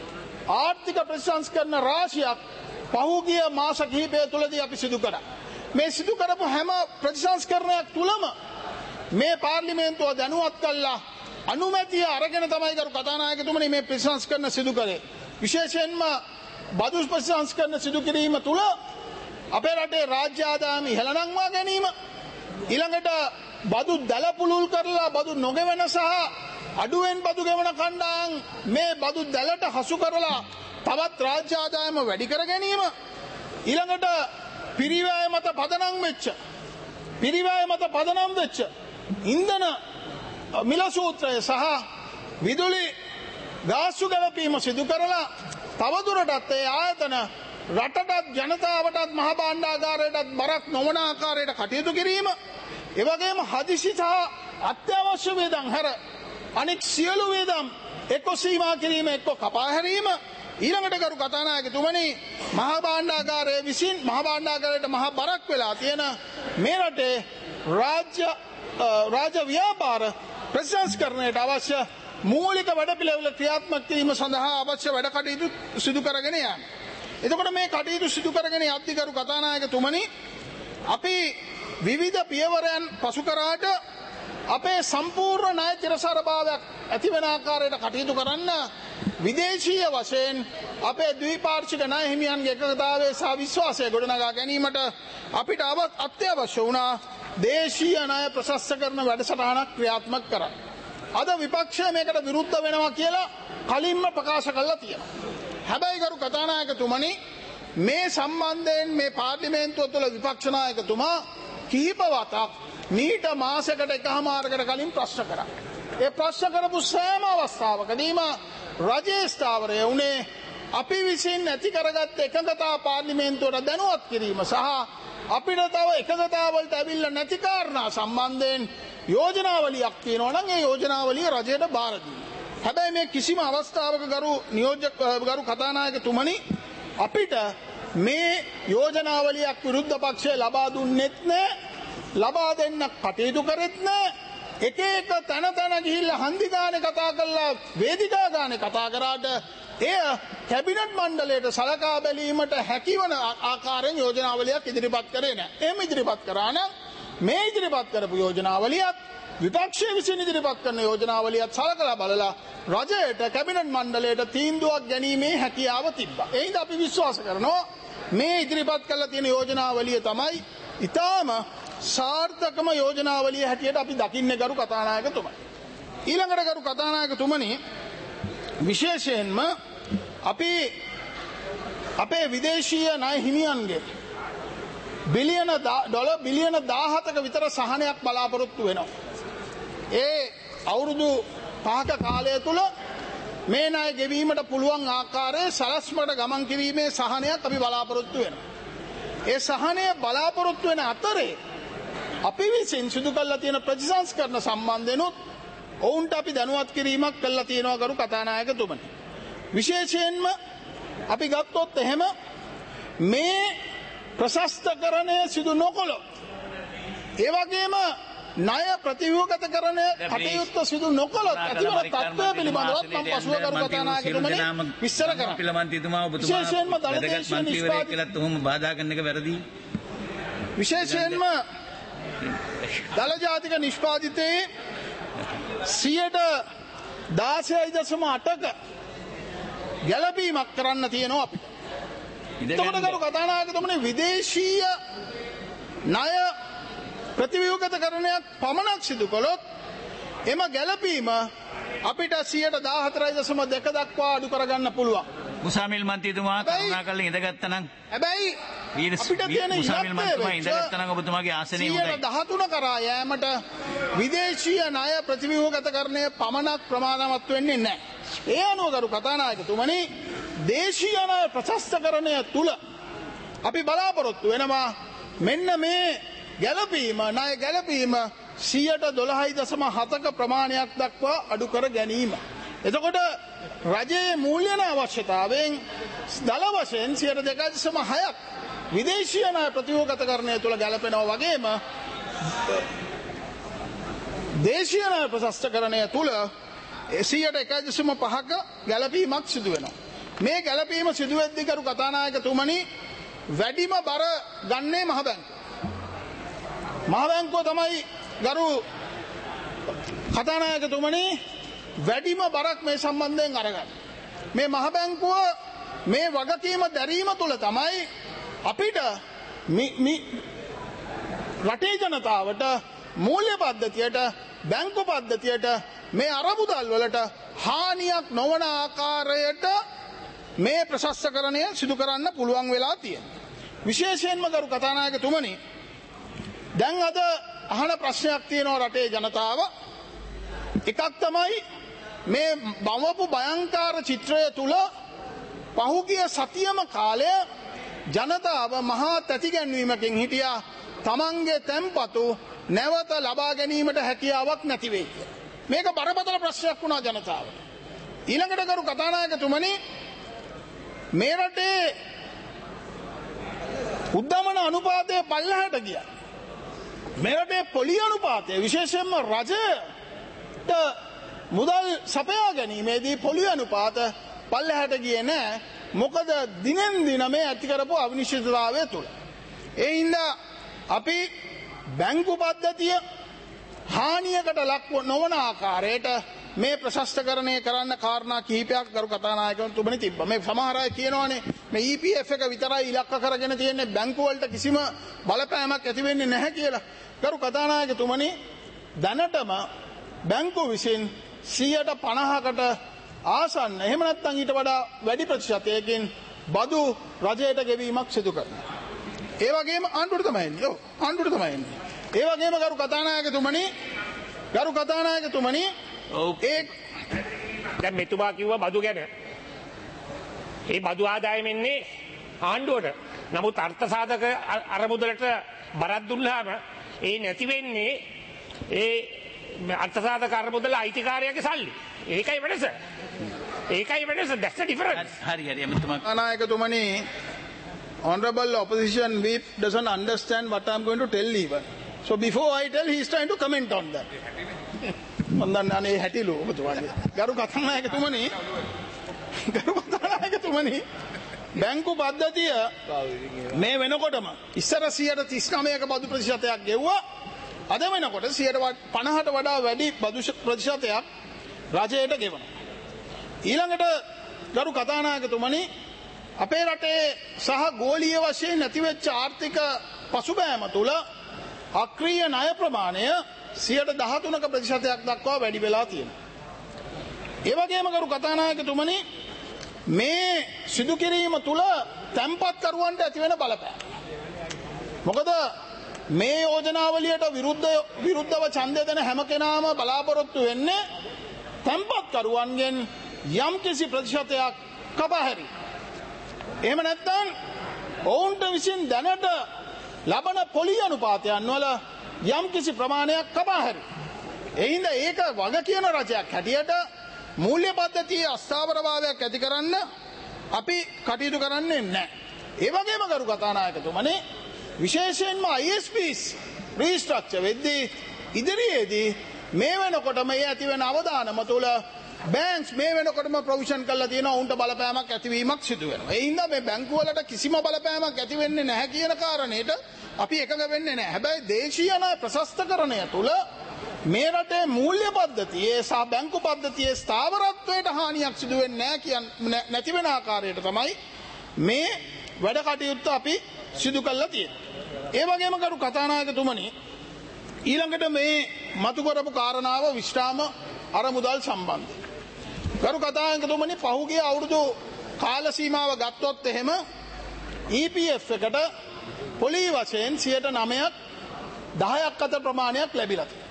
ආර්ථික ප්‍රතිසංස්කරණ රාශියක් පහුගිය මාස කිහිපය තුළදී අපි සිදු කරා. මේ සිදු කරපු හැම ප්‍රතිසංස්කරණයක් තුලම මේ පාර්ලිමේන්තුව දැනුවත් කළා අනුමැතිය අරගෙන තමයි ගරු කතානායකතුමනි මේ ප්‍රතිසංස්කරණ සිදු කරේ. විශේෂයෙන්ම බදු ප්‍රතිසංස්කරණ සිදු කිරීම තුල අපේ රටේ රාජ්‍ය ආදායම ඉහළ නංවා ගැනීම, ඊළඟට බදු දැල පුළුල් කරලා බදු නොගෙවන සහ අඩුවෙන් බදු ගෙවන කණ්ඩායම් මේ බදු දැලට හසු කරලා තවත් රාජ්‍ය ආදායම වැඩි කර ගැනීම, ඊළඟට පිරිවැය මත පදනම් වෙච්ච පිරිවැය මත පදනම් වෙච්ච ඉන්ධන මිල සූත්‍රය සහ විදුලි ගාස්තු ගැලපීම සිදු කරලා තවදුරටත් ඒ ආයතන රටටත් ජනතාවටත් මහ භාණ්ඩාගාරයටත් බරක් නොවන ආකාරයට කටයුතු කිරීම, එවැගේම හදිසි සහ අත්‍යවශ්‍ය වේදම් හැර අනෙක් සියලු වේදම් එක්ක සීමා කිරීම එක්ක කපා හැරීම, ඊළඟට ගරු කතානායකතුමනි මහ භාණ්ඩාගාරයේ විසින් මහ භාණ්ඩාගාරයට මහ බරක් වෙලා තියෙන මේ රටේ රාජ්‍ය රාජ්‍ය ව්‍යාපාර ප්‍රතිසංස්කරණයට අවශ්‍ය මූලික වැඩපිළිවෙල ක්‍රියාත්මක කිරීම සඳහා අවශ්‍ය වැඩ කටයුතු සිදු කරගෙන යාම. එතකොට මේ කටයුතු සිදු කරගෙන යද්දී ගරු කතානායකතුමනි අපි විවිධ පියවරයන් පසු කරාට අපේ සම්පූර්ණ ණය තිරසරභාවයක් ඇති වෙන ආකාරයට කටයුතු කරන්න විදේශීය වශයෙන් අපේ ද්විපාර්ශ්වික ණය හිමියන්ගේ එකඟතාවය සහ විශ්වාසය ගොඩනගා ගැනීමට අපිට අත්‍යවශ්‍ය වුණා දේශීය ණය ප්‍රශස්ත කරන වැඩසටහනක් ක්‍රියාත්මක කරන්න. අද විපක්ෂය මේකට විරුද්ධ වෙනවා කියලා කලින්ම ප්‍රකාශ කළා තියෙනවා. හැබැයි ගරු කතානායකතුමනි මේ සම්බන්ධයෙන් මේ පාර්ලිමේන්තුව තුළ විපක්ෂ නායකතුමා කිහිප වතාවක් මීට මාසයකට එකහමාරකට කලින් ප්‍රශ්න කරා. ඒ ප්‍රශ්න කරපු සෑම අවස්ථාවකදීම රජයේ ස්ථාවරය උනේ අපි විසින් ඇති කරගත් එකඟතා පාර්ලිමේන්තුවට දැනුවත් කිරීම සහ අපිට තව එකඟතාවලට ඇවිල්ලා නැති කාරණා සම්බන්ධයෙන් යෝජනාවලියක් තියෙනවා නම් ඒ යෝජනාවලිය රජයට බාර දීම. හැබැයි මේ කිසිම අවස්ථාවක ගරු නියෝජක ගරු කතානායකතුමනි අපිට මේ යෝජනාවලියක් විරුද්ධ පක්ෂය ලබා දුන්නෙත් නෑ, ලබා දෙන්න කටයුතු කරෙත් නෑ. එක එක තැන තැන ගිහිල්ලා හන්දි ගානේ කතා කරලා වේදිකා ගානේ කතා කරාට එය කැබිනට් මණ්ඩලයට සලකා බැලීමට හැකිවන ආකාරයෙන් යෝජනාවලියක් ඉදිරිපත් කරේ නෑ. එහෙම ඉදිරිපත් කරා නම් මේ ඉදිරිපත් කරපු යෝජනාවලියත් විපක්ෂය විසින් ඉදිරිපත් කරන යෝජනාවලියත් සලකලා බලලා රජයට කැබිනට් මණ්ඩලයට තීන්දුවක් ගැනීමේ හැකියාව තිබ්බා. ඒ හින්දා අපි විශ්වාස කරනවා මේ ඉදිරිපත් කරලා තියෙන යෝජනාවලිය තමයි ඊටාම සාර්ථකම යෝජනාවලිය හැටියට අපි දකින්නේ ගරු කතානායකතුමනි. ඊළඟට ගරු කතානායකතුමනි විශේෂයෙන්ම අපි අපේ විදේශීය ණය හිමියන්ගේ බිලියන ඩොලර් බිලියන දාහතක විතර සහනයක් බලාපොරොත්තු වෙනවා. ඒ අවුරුදු පහක කාලය තුල මේ ණය ගෙවීමට පුළුවන් ආකාරයේ සලස්මකට ගමන් කිරීමේ සහනයක් අපි බලාපොරොත්තු වෙනවා. ඒ සහනය බලාපොරොත්තු වෙන අතරේ අපි විසින් සිදු කරලා තියෙන ප්‍රතිසංස්කරණ සම්බන්ධෙනුත් ඔවුන්ට අපි දැනුවත් කිරීමක් කළා තියෙනවා ගරු කතානායකතුමනි. විශේෂයෙන්ම අපි ගත්තොත් එහෙම මේ ප්‍රශස්තකරණය සිදු නොකොළොත් ඒ වගේම ණය ප්‍රතිව්‍යුහගත කරන කටයුත්ත සිදු නොකොළොත් ඇතිවන තත්ත්වය පිළිබඳවත් මම පසුව කරු කතානායකතුමනි විස්තර කරනවා. විශේෂයෙන්ම දළදේශීය නිෂ්පාදිත කියලා තුහුම බාධා කරන එක වැරදි. විශේෂයෙන්ම දළ ජාතික නිෂ්පාදිතයේ සියයට දාසයයි දශම අටක ගැලපීමක් කරන්න තියෙනවා අපිට. එතකොට කරු කතානායකතුමනි විදේශීය ණය ප්‍රතිව්‍යුහගත කරණයක් පමණක් සිදු කළොත් එම ගැලපීම අපිට සියයට දාහතරයි දශම දෙක දක්වා අඩු කරගන්න පුළුවන්. මුසාමිල් මන්ත්‍රීතුමා කරුණා කරලා ඉඳගත්තා නම් හැබැයි අපිට තියෙන මුසාමිල් මන්ත්‍රීතුමා ඉඳගත්තා නම් ඔබතුමාගේ ආසනය හොඳයි. සියයට දහතුන කරා යෑමට විදේශීය ණය ප්‍රතිව්‍යුහගතකරණය පමණක් ප්‍රමාණවත් වෙන්නේ නැහැ. ඒ අනුව කරු කතානායකතුමනි දේශීය ණය ප්‍රශස්තකරණය තුල අපි බලාපොරොත්තු වෙනවා මෙන්න මේ ගැලපීම ණය ගැලපීම සියයට දොළහයි දශම හතක ප්‍රමාණයක් දක්වා අඩු කර ගැනීම. එතකොට රජයේ මූල්‍යන අවශ්‍යතාවෙන් දල වශයෙන් සියයට දෙකයි දශම හයක් විදේශීය ණය ප්‍රතිව්‍යුහගතකරණය තුල ගැලපෙනවා වගේම දේශීය ණය ප්‍රශස්තකරණය තුල සියයට එකයි දශම පහක ගැලපීමක් සිදු වෙනවා. මේ ගැලපීම සිදු වෙද්දී කරු කතානායකතුමනි වැඩිම බර ගන්නේ මහ බැංකුව. මහ බැංකුව තමයි ගරු කතානායකතුමනි වැඩිම බරක් මේ සම්බන්ධයෙන් අරගන්න. මේ මහ බැංකුව මේ වගකීම දැරීම තුළ තමයි අපිට රටේ ජනතාවට මූල්‍ය පද්ධතියට බැංකු පද්ධතියට මේ අරමුදල් වලට හානියක් නොවන ආකාරයට මේ ප්‍රශස්තකරණය සිදු කරන්න පුළුවන් වෙලා තියෙනවා. විශේෂයෙන්ම ගරු කතානායකතුමනි දැන් අද අහන ප්‍රශ්නයක් තියෙනවා රටේ ජනතාව. එකක් තමයි මේ බවපු භයංකාර චිත්‍රය තුල පහුගිය සතියම කාලය ජනතාව මහා තැතිගැන්වීමකින් හිටියා තමන්ගේ තැන්පතු නැවත ලබා ගැනීමට හැකියාවක් නැති වෙයි කියලා. මේක බරපතල ප්‍රශ්නයක් වුණා ජනතාවට. ඊළඟට කරු කතානායකතුමනි මේ රටේ උද්දමන අනුපාතය පල්ලෙහාට ගියා. මේ රටේ පොලි අනුපාතය විශේෂයෙන්ම රජයට මුදල් සපයා ගැනීමේදී පොලි අනුපාත පල්ලෙහාට ගියේ නැහැ. මොකද දිනෙන් දින මේ ඇති කරපු අවිනිශ්චිතතාවය තුල. ඒ හින්දා අපි බැංකු පද්ධතිය හානියකට ලක් නොවන ආකාරයට මේ ප්‍රශස්තකරණය කරන්න කාරණා කිහිපයක් කරු කතානායකතුමනි තිබ්බා. මේ සමහර අය කියනවානේ මේ E P F එක විතරයි ඉලක්ක කරගෙන තියෙන්නේ බැංකු වලට කිසිම බලපෑමක් ඇති වෙන්නේ නැහැ කියලා. කරු කතානායකතුමනි දැනටම බැංකු විසින් සියයට පනහකට ආසන්න එහෙම නැත්නම් ඊට වඩා වැඩි ප්‍රතිශතයකින් බදු රජයට ගෙවීමක් සිදු කරනවා. ඒ වගේම ආණ්ඩුවට තමයි එන්නේ. ඔව් ආණ්ඩුවට තමයි එන්නේ. ඒ වගේම කරු කතානායකතුමනි කරු කතානායකතුමනි ඔව් ඒ දැන් මෙතුමා කිව්වා බදු ගැන. ඒ බදු ආදායම එන්නේ ආණ්ඩුවට. නමුත් අර්ථ සාධක අරමුදලට බරක් දුන්නාම ඒ නැති වෙන්නේ ඒ අර්ථ සාධක අරමුදල අයිතිකාරයාගේ සල්ලි. ඒකයි වෙනස. ඒකයි වෙනස. that's the difference. හරි හරි එමෙතුමා කතානායකතුමනි honorable opposition whip doesn't understand what I'm going to tell even. So before I tell, he is trying to comment on that. මන්දන්න අනේ හැටිලු ඔබතුමාගේ. ගරු කතානායකතුමනි ගරු කතානායකතුමනි බැංකු පද්ධතිය මේ වෙනකොටම ඉස්සර සියයට තිස් නවයක බදු ප්‍රතිශතයක් ගෙව්වා. අද වෙනකොට සියයට පනහට වඩා වැඩි බදු ප්‍රතිශතයක් රජයට ගෙවනවා. ඊළඟට ගරු කතානායකතුමනි අපේ රටේ සහ ගෝලීය වශයෙන් නැතිවෙච්ච ආර්ථික පසුබෑම තුළ අක්‍රීය ණය ප්‍රමාණය සියයට දහතුනක ප්‍රතිශතයක් දක්වා වැඩි වෙලා තියෙනවා. ඒ වගේම කරු කතානායකතුමනි මේ සිදු කිරීම තුළ තැන්පත්කරුවන්ට ඇති වෙන බලපෑම. මොකද මේ යෝජනාවලියට විරුද්ධ විරුද්ධව ඡන්දය දෙන හැම කෙනාම බලාපොරොත්තු වෙන්නේ තැන්පත්කරුවන්ගෙන් යම් කිසි ප්‍රතිශතයක් කපහැරි. එහෙම නැත්නම් ඔවුන්ට විසින් දැනට ලබන පොලි අනුපාතයන් වල යම් කිසි ප්‍රමාණයක් කපා හැරි. ඒ හින්දා ඒක වග කියන රජයක් හැටියට මූල්‍ය පද්ධතියේ අස්ථාවරභාවයක් ඇති කරන්න අපි කටයුතු කරන්නේ නැහැ. ඒ වගේම කරු කතානායකතුමනි විශේෂයෙන්ම I S Ps රීස්ට්‍රක්චර් වෙද්දී ඉදිරියේදී මේ වෙනකොට මේ ඇති වෙන අවදානම තුළ බැංක්ස් මේ වෙනකොටම ප්‍රොවිෂන් කරලා තියෙනවා උන්ට බලපෑමක් ඇතිවීමක් සිදු වෙනවා. ඒ හින්දා මේ බැංකු වලට කිසිම බලපෑමක් ඇති වෙන්නේ නැහැ කියන කාරණේට අපි එකඟ වෙන්නේ නැහැ. හැබැයි දේශීය ණය ප්‍රශස්තකරණය තුළ මේ රටේ මූල්‍ය පද්ධතියේ සහ බැංකු පද්ධතියේ ස්ථාවරත්වයට හානියක් සිදු වෙන්නේ නැහැ කියන නැති වෙන ආකාරයට තමයි මේ වැඩ කටයුත්ත අපි සිදු කළා තියෙන්නේ. ඒ වගේම කරු කතානායකතුමනි ඊළඟට මේ මතු කරපු කාරණාව විශ්‍රාම අරමුදල් සම්බන්ධයි. කරු කතානායකතුමනි පහුගිය අවුරුදු කාල සීමාව ගත්තොත් එහෙම E P F එකට පොලී වශයෙන් සියයට නවයක් දහයක් අතර ප්‍රමාණයක් ලැබිලා තියෙනවා.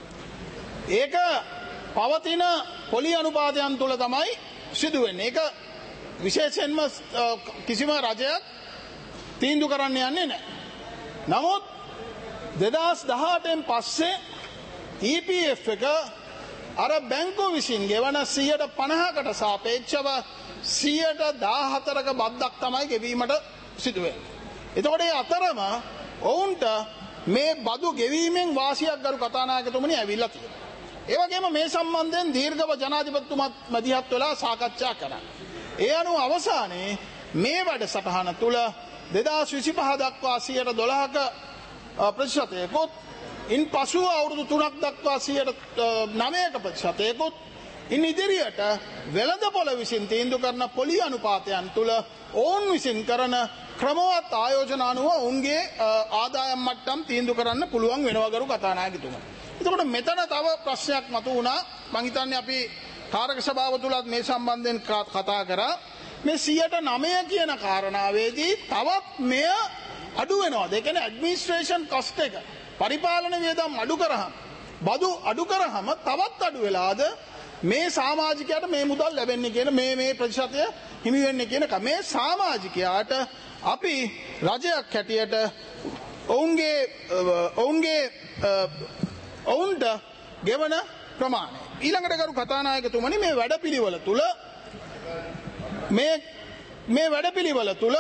ඒක පවතින පොලි අනුපාතයන් තුළ තමයි සිදු වෙන්නේ. ඒක විශේෂයෙන්ම කිසිම රජයක් තීන්දුව කරන්න යන්නේ නැහැ. නමුත් දෙදහස් දහඅටෙන් පස්සේ E P F එක අර බැංකුව විසින් ගෙවන සියයට පනහකට සාපේක්ෂව සියයට දාහතරක බද්දක් තමයි ගෙවීමට සිදු වෙන්නේ. එතකොට ඒ අතරම ඔවුන්ට මේ බදු ගෙවීමෙන් වාසියක් ගරු කතානායකතුමනි ඇවිල්ලා තියෙනවා. ඒ වගේම මේ සම්බන්ධයෙන් දීර්ඝව ජනාධිපතිතුමත් මැදිහත් වෙලා සාකච්ඡා කරා. ඒ අනුව අවසානයේ මේ වැඩසටහන තුල දෙදහස් විසිපහ දක්වා සියයට දොළහක ප්‍රතිශතයකොත් ඉන් පසුව අවුරුදු තුනක් දක්වා සියයට නවයක ප්‍රතිශතයකොත් ඉන් ඉදිරියට වෙළඳපොළ විසින් තීන්දුව කරන පොලි අනුපාතයන් තුල ඔවුන් විසින් කරන ක්‍රමවත් ආයෝජන අනුව ඔවුන්ගේ ආදායම් මට්ටම් තීන්දුව කරන්න පුළුවන් වෙනවා ගරු කතානායකතුමනි. එතකොට මෙතන තව ප්‍රශ්නයක් මතු වුණා. මම හිතන්නේ අපි කාරක සභාව තුලත් මේ සම්බන්ධයෙන් කතා කරා. මේ සියයට නවය කියන කාරණාවේදී තවත් මෙය අඩු වෙනවා. ඒ කියන්නේ ඇඩ්මිනිස්ට්‍රේෂන් කොස්ට් එක පරිපාලන වියදම් අඩු කරාම බදු අඩු කරාම තවත් අඩු වෙලාද මේ සමාජිකයාට මේ මුදල් ලැබෙන්නේ කියන මේ මේ ප්‍රතිශතය හිමි වෙන්නේ කියන මේ සමාජිකයාට අපි රජයක් හැටියට ඔවුන්ගේ ඔවුන්ගේ ඔවුන්ට ගෙවන ප්‍රමාණය ඊළඟට කරු කතානායකතුමනි මේ වැඩපිළිවෙල තුල මේ මේ වැඩපිළිවෙල තුල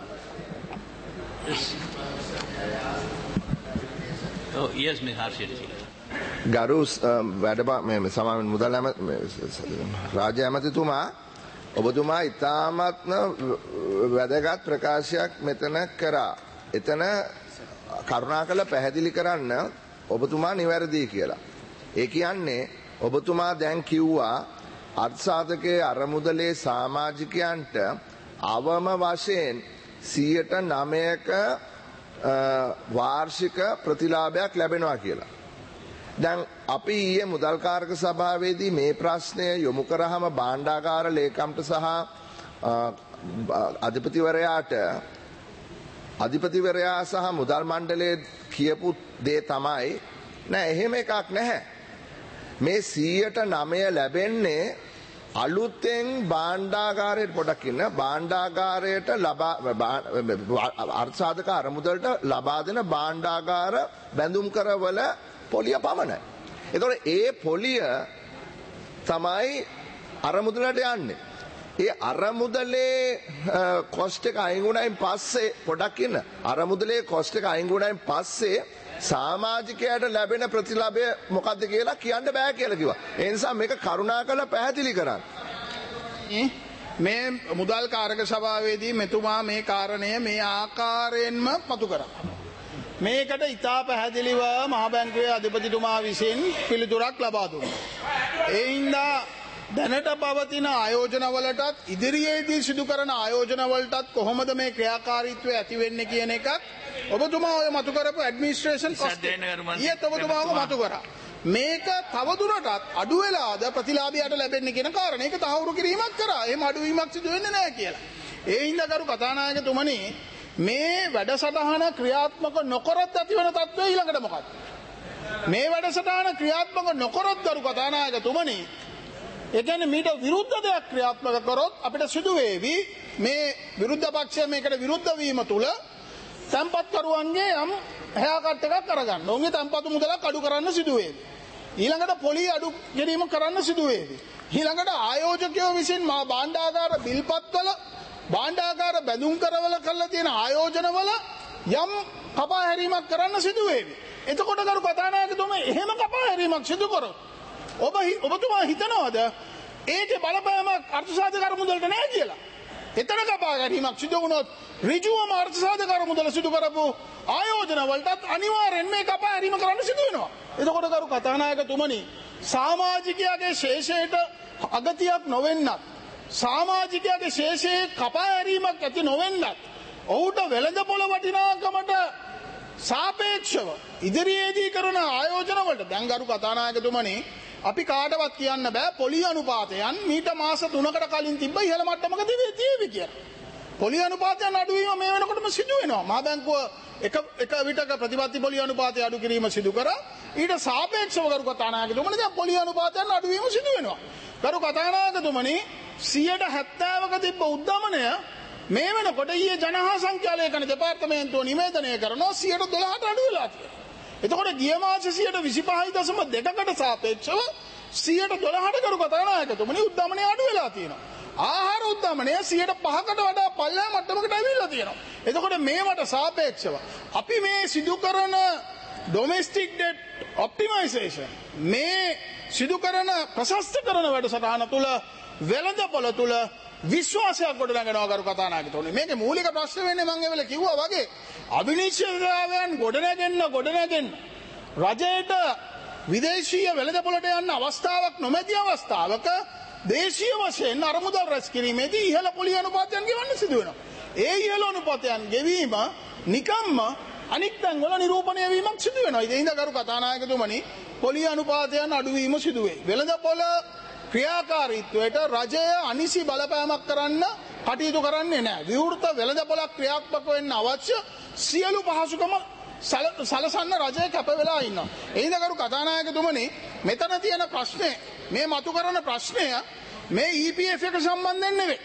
Oh, yes, Miz Harshit. ගරු වැඩ මේ සමාන මුදල් රාජ්‍ය ඇමතිතුමා ඔබතුමා ඉතාමත්ම වැදගත් ප්‍රකාශයක් මෙතන කරා. එතන කරුණාකර පැහැදිලි කරන්න ඔබතුමා නිවැරදි කියලා. ඒ කියන්නේ ඔබතුමා දැන් කිව්වා අර්ථසාධකයේ අරමුදලේ සමාජිකයන්ට අවම වශයෙන් සියයට නවයක වාර්ෂික ප්‍රතිලාභයක් ලැබෙනවා කියලා. දැන් අපි ඊයේ මුදල් කාරක සභාවේදී මේ ප්‍රශ්නය යොමු කරාම භාණ්ඩාගාර ලේකම්ට සහ අධිපතිවරයාට අධිපතිවරයා සහ මුදල් මණ්ඩලයේ කියපු දේ තමයි නෑ එහෙම එකක් නැහැ. මේ සියයට නවය ලැබෙන්නේ අලුතෙන් භාණ්ඩාගාරයට පොඩක් ඉන්න භාණ්ඩාගාරයට ලබා අර්ථසාධක අරමුදලට ලබා දෙන භාණ්ඩාගාර බැඳුම් කරවල පොලිය පමණයි. එතකොට ඒ පොලිය තමයි අරමුදලට යන්නේ. ඒ අරමුදලේ කොස්ට් එක අයින් වුණායින් පස්සේ පොඩක් ඉන්න අරමුදලේ කොස්ට් එක අයින් වුණායින් පස්සේ සමාජිකයට ලැබෙන ප්‍රතිලාභය මොකක්ද කියලා කියන්න බෑ කියලා කිව්වා. ඒ නිසා මේක කරුණාකරලා පැහැදිලි කරන්න. මේ මුදල් කාරක සභාවේදී මෙතුමා මේ කාරණය මේ ආකාරයෙන්ම මතු කරා. මේකට ඉතා පැහැදිලිව මහ බැංකුවේ අධිපතිතුමා විසින් පිළිතුරක් ලබා දුන්නා. ඒ හින්දා දැනට පවතින ආයෝජනවලටත් ඉදිරියේදී සිදු කරන ආයෝජනවලටත් කොහොමද මේ ක්‍රියාකාරීත්වය ඇති වෙන්නේ කියන එකත් ඔබතුමා ඔය මතු කරපු ඇඩ්මිනිස්ට්‍රේෂන් කොස්ට් ඊයේත් ඔබතුමා ඔය මතු කරා. මේක තවදුරටත් අඩු වෙලාද ප්‍රතිලාභයට ලැබෙන්නේ කියන කාරණේ ඒක තහවුරු කිරීමක් කරා. එහෙම අඩුවීමක් සිදු වෙන්නේ නැහැ කියලා. ඒ හින්දා කරු කතානායකතුමනි මේ වැඩසටහන ක්‍රියාත්මක නොකරත් ඇති වෙන තත්ත්වය ඊළඟට මොකක්ද? මේ වැඩසටහන ක්‍රියාත්මක නොකරත් කරු කතානායකතුමනි ඒ කියන්නේ මීට විරුද්ධ දෙයක් ක්‍රියාත්මක කරොත් අපිට සිදු වේවි මේ විරුද්ධ පක්ෂය මේකට විරුද්ධ වීම තුල තැන්පත්කරුවන්ගේ යම් හැයාකට් එකක් කරගන්න. ඔවුන්ගේ තැන්පතු මුදලක් අඩු කරන්න සිදු වේවි. ඊළඟට පොලි අඩු කිරීම කරන්න සිදු වේවි. ඊළඟට ආයෝජකයෝ විසින් මා භාණ්ඩාගාර බිල්පත්වල භාණ්ඩාගාර බැඳුම් කරවල කරලා තියෙන ආයෝජනවල යම් කපා හැරීමක් කරන්න සිදු වේවි. එතකොට කරු කතානායකතුමා එහෙම කපා හැරීමක් සිදු කරොත් ඔබ ඔබතුමා හිතනවද ඒකේ බලපෑමක් අර්ථසාධක අරමුදලට නැහැ කියලා? එතන කපා ගැනීමක් සිදු වුණොත් ඍජුවම අර්ථසාධක අරමුදල සිදු කරපු ආයෝජන වලටත් අනිවාර්යෙන් මේ කපා හැරීම කරන්න සිදු වෙනවා. එතකොට කරු කතානායකතුමනි සමාජිකයාගේ ශේෂයට අගතියක් නොවෙන්නත් සමාජිකයාගේ ශේෂයේ කපා හැරීමක් ඇති නොවෙන්නත් ඔහුට වෙළඳ පොළ වටිනාකමට සාපේක්ෂව ඉදිරියේදී කරන ආයෝජන වලට දැන් ගරු කතානායකතුමනි අපි කාටවත් කියන්න බෑ පොලි අනුපාතයන් මීට මාස තුනකට කලින් තිබ්බ ඉහළ මට්ටමක තිබෙවි කියලා. පොලි අනුපාතයන් අඩුවීම මේ වෙනකොටම සිදු වෙනවා. මහා බැංකුව එක එක විටක ප්‍රතිපත්ති පොලි අනුපාතය අඩු කිරීම සිදු කරා. ඊට සාපේක්ෂව ගරු කතානායකතුමනි දැන් පොලි අනුපාතයන් අඩුවීම සිදු වෙනවා. ගරු කතානායකතුමනි සියයට හැත්තෑවක තිබ්බ උද්දමනය මේ වෙනකොට ඊයේ ජනහා සංඛ්‍යාලේඛන දෙපාර්තමේන්තුව නිවේදනය කරනවා සියයට දොළහට අඩු වෙලා තියෙනවා. එතකොට ගිය මාසේ සියයට විසිපහයි දශම දෙකකට සාපේක්ෂව සියයට දොළහට කරු කතානායකතුමනි උද්දමනය අඩු වෙලා තියෙනවා. ආහාර උද්දමනය සියයට පහකට වඩා පල්ලෑ මට්ටමකට ඇවිල්ලා තියෙනවා. එතකොට මේවට සාපේක්ෂව අපි මේ සිදු කරන ඩොමෙස්ටික් ඩෙට් ඔප්ටිමයිසේෂන් මේ සිදු කරන ප්‍රශස්ත කරන වැඩසටහන තුළ වෙළඳපොළ තුළ විශ්වාසයක් ගොඩනගනවා කරු කතානායකතුමනි. මේකේ මූලික ප්‍රශ්නේ වෙන්නේ මම ඒ වෙලේ කිව්වා වගේ අවිනිශ්චිතතාවයන් ගොඩනැගෙන්න ගොඩනැගෙන්න රජයට විදේශීය වෙළඳපොළට යන්න අවස්ථාවක් නොමැති අවස්ථාවක දේශීය වශයෙන් අරමුදල් රැස් කිරීමේදී ඉහළ පොලි අනුපාතයන් ගෙවන්න සිදු වෙනවා. ඒ ඉහළ අනුපාතයන් ගෙවීම නිකම්ම අනික් තැන්වල නිරූපණය වීමක් සිදු වෙනවා. ඒ හින්දා කරු කතානායකතුමනි පොලි අනුපාතයන් අඩුවීම සිදු වෙයි. වෙළඳපොළ ක්‍රියාකාරීත්වයට රජය අනිසි බලපෑමක් කරන්න කටයුතු කරන්නේ නැහැ. විවෘත වෙළඳපොළක් ක්‍රියාත්මක වෙන්න අවශ්‍ය සියලු පහසුකම් සලසන්න රජය කැප වෙලා ඉන්නවා. ඒ හින්දා කරු කතානායකතුමනි මෙතන තියෙන ප්‍රශ්නේ මේ මතු කරන ප්‍රශ්නය මේ E P F එක සම්බන්ධයෙන් නෙවෙයි.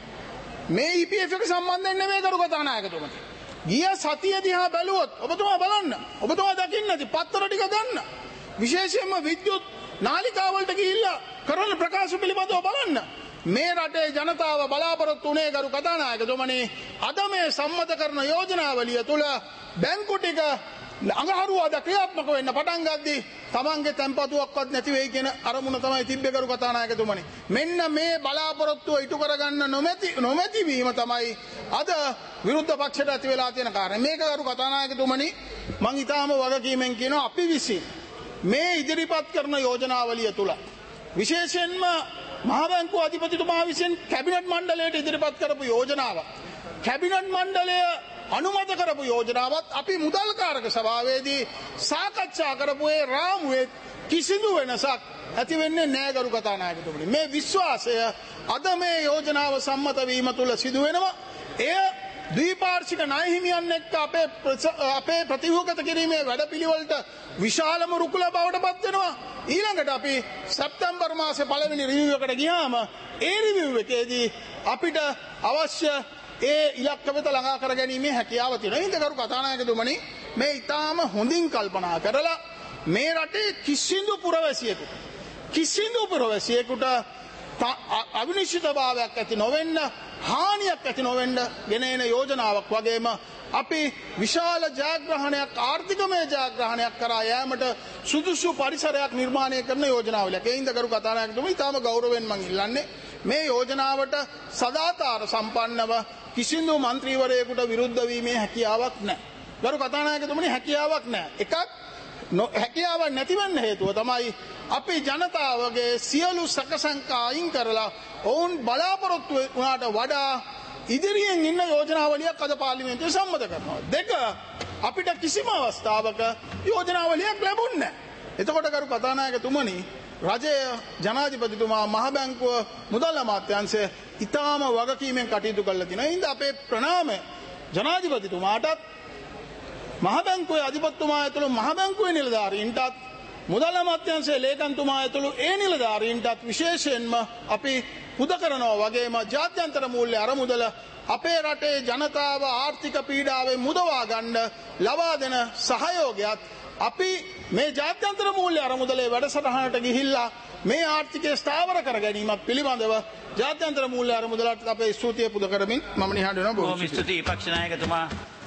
මේ E P F එක සම්බන්ධයෙන් නෙවෙයි කරු කතානායකතුමනි. ගිය සතිය දිහා බැලුවොත් ඔබතුමා බලන්න. ඔබතුමා දකින්න ඇති පත්තර ටික ගන්න. විශේෂයෙන්ම විද්‍යුත් නාලිකාවලට ගිහිල්ලා කරන ප්‍රකාශ පිළිබඳව බලන්න. මේ රටේ ජනතාව බලාපොරොත්තු වුණේ කරු කතානායකතුමනි අද මේ සම්මත කරන යෝජනාවලිය තුල බැංකු ටික අඟහරුවාද ක්‍රියාත්මක වෙන්න පටන් ගද්දී තමන්ගේ තැන්පතුවක්වත් නැති වෙයි කියන අරමුණ තමයි තිබ්බේ කරු කතානායකතුමනි. මෙන්න මේ බලාපොරොත්තුව ඉටු කරගන්න නොමැති නොමැති වීම තමයි අද විරුද්ධ පක්ෂයට ඇති වෙලා තියෙන කාරණය. මේක කරු කතානායකතුමනි මං ඊටාම වගකීමෙන් කියනවා අපි විසින් මේ ඉදිරිපත් කරන යෝජනාවලිය තුල විශේෂයෙන්ම මහා බැංකුව අධිපතිතුමා විසින් කැබිනට් මණ්ඩලයට ඉදිරිපත් කරපු යෝජනාව කැබිනට් මණ්ඩලය අනුමත කරපු යෝජනාවත් අපි මුදල් කාරක සභාවේදී සාකච්ඡා කරපු ඒ රාමුවේ කිසිදු වෙනසක් ඇති වෙන්නේ නැහැ කරු කතානායකතුමනි. මේ විශ්වාසය අද මේ යෝජනාව සම්මත වීම තුල සිදු වෙනවා. එය ද්විපාර්ශ්වික ණය හිමියන් එක්ක අපේ අපේ ප්‍රතිව්‍යුහගත කිරීමේ වැඩපිළිවෙලට විශාලම රුකුල බවට පත් වෙනවා. ඊළඟට අපි සැප්තැම්බර් මාසේ පළවෙනි රිවිව් එකට ගියාම ඒ රිවිව් එකේදී අපිට අවශ්‍ය ඒ ඉලක්ක වෙත ළඟා කර ගැනීමේ හැකියාව තියෙනවා. ඒ හින්දා කරු කතානායකතුමනි මේ ඊටාම හොඳින් කල්පනා කරලා මේ රටේ කිසිදු පුරවැසියෙකුට කිසිදු පුරවැසියෙකුට අවිනිශ්චිතභාවයක් ඇති නොවෙන්න හානියක් ඇති නොවෙන්න ගෙන එන යෝජනාවක් වගේම අපි විශාල ජයග්‍රහණයක් ආර්ථිකමය ජයග්‍රහණයක් කරා යෑමට සුදුසු පරිසරයක් නිර්මාණය කරන යෝජනාවලක්. ඒ හින්දා කරු කතානායකතුමනි ඊටාම ගෞරවයෙන් මම ඉල්ලන්නේ මේ යෝජනාවට සදාචාර සම්පන්නව කිසිදු මන්ත්‍රීවරයෙකුට විරුද්ධ වීමේ හැකියාවක් නැහැ. ගරු කතානායකතුමනි හැකියාවක් නැහැ. එකක් හැකියාවක් නැතිවෙන්න හේතුව තමයි අපි ජනතාවගේ සියලු සැකසංකා අයින් කරලා ඔවුන් බලාපොරොත්තු වුණාට වඩා ඉදිරියෙන් ඉන්න යෝජනාවලියක් අද පාර්ලිමේන්තුවේ සම්මත කරනවා. දෙක අපිට කිසිම අවස්ථාවක යෝජනාවලියක් ලැබුණේ නැහැ. එතකොට ගරු කතානායකතුමනි රජය ජනාධිපතිතුමා මහ බැංකුව මුදල් අමාත්‍යාංශය ඉතාම වගකීමෙන් කටයුතු කරලා තිනවා. ඒ හින්දා අපේ ප්‍රණාමය ජනාධිපතිතුමාටත් මහ බැංකුවේ අධිපතිතුමා ඇතුළු මහ බැංකුවේ නිලධාරීන්ටත් මුදල් අමාත්‍යාංශයේ ලේකම්තුමා ඇතුළු ඒ නිලධාරීන්ටත් විශේෂයෙන්ම අපි පුද කරනවා වගේම ජාත්‍යන්තර මූල්‍ය අරමුදල අපේ රටේ ජනතාව ආර්ථික පීඩාවෙන් මුදවා ගන්න ලබා දෙන සහයෝගයත් අපි මේ ජාත්‍යන්තර මූල්‍ය අරමුදලේ වැඩසටහනට ගිහිල්ලා මේ ආර්ථිකය ස්ථාවර කර ගැනීමත් පිළිබඳව ජාත්‍යන්තර මූල්‍ය අරමුදලට අපේ ස්තුතිය පුද කරමින් මම නිහඬ වෙනවා. බොහොම ස්තුතියි විපක්ෂ නායකතුමා.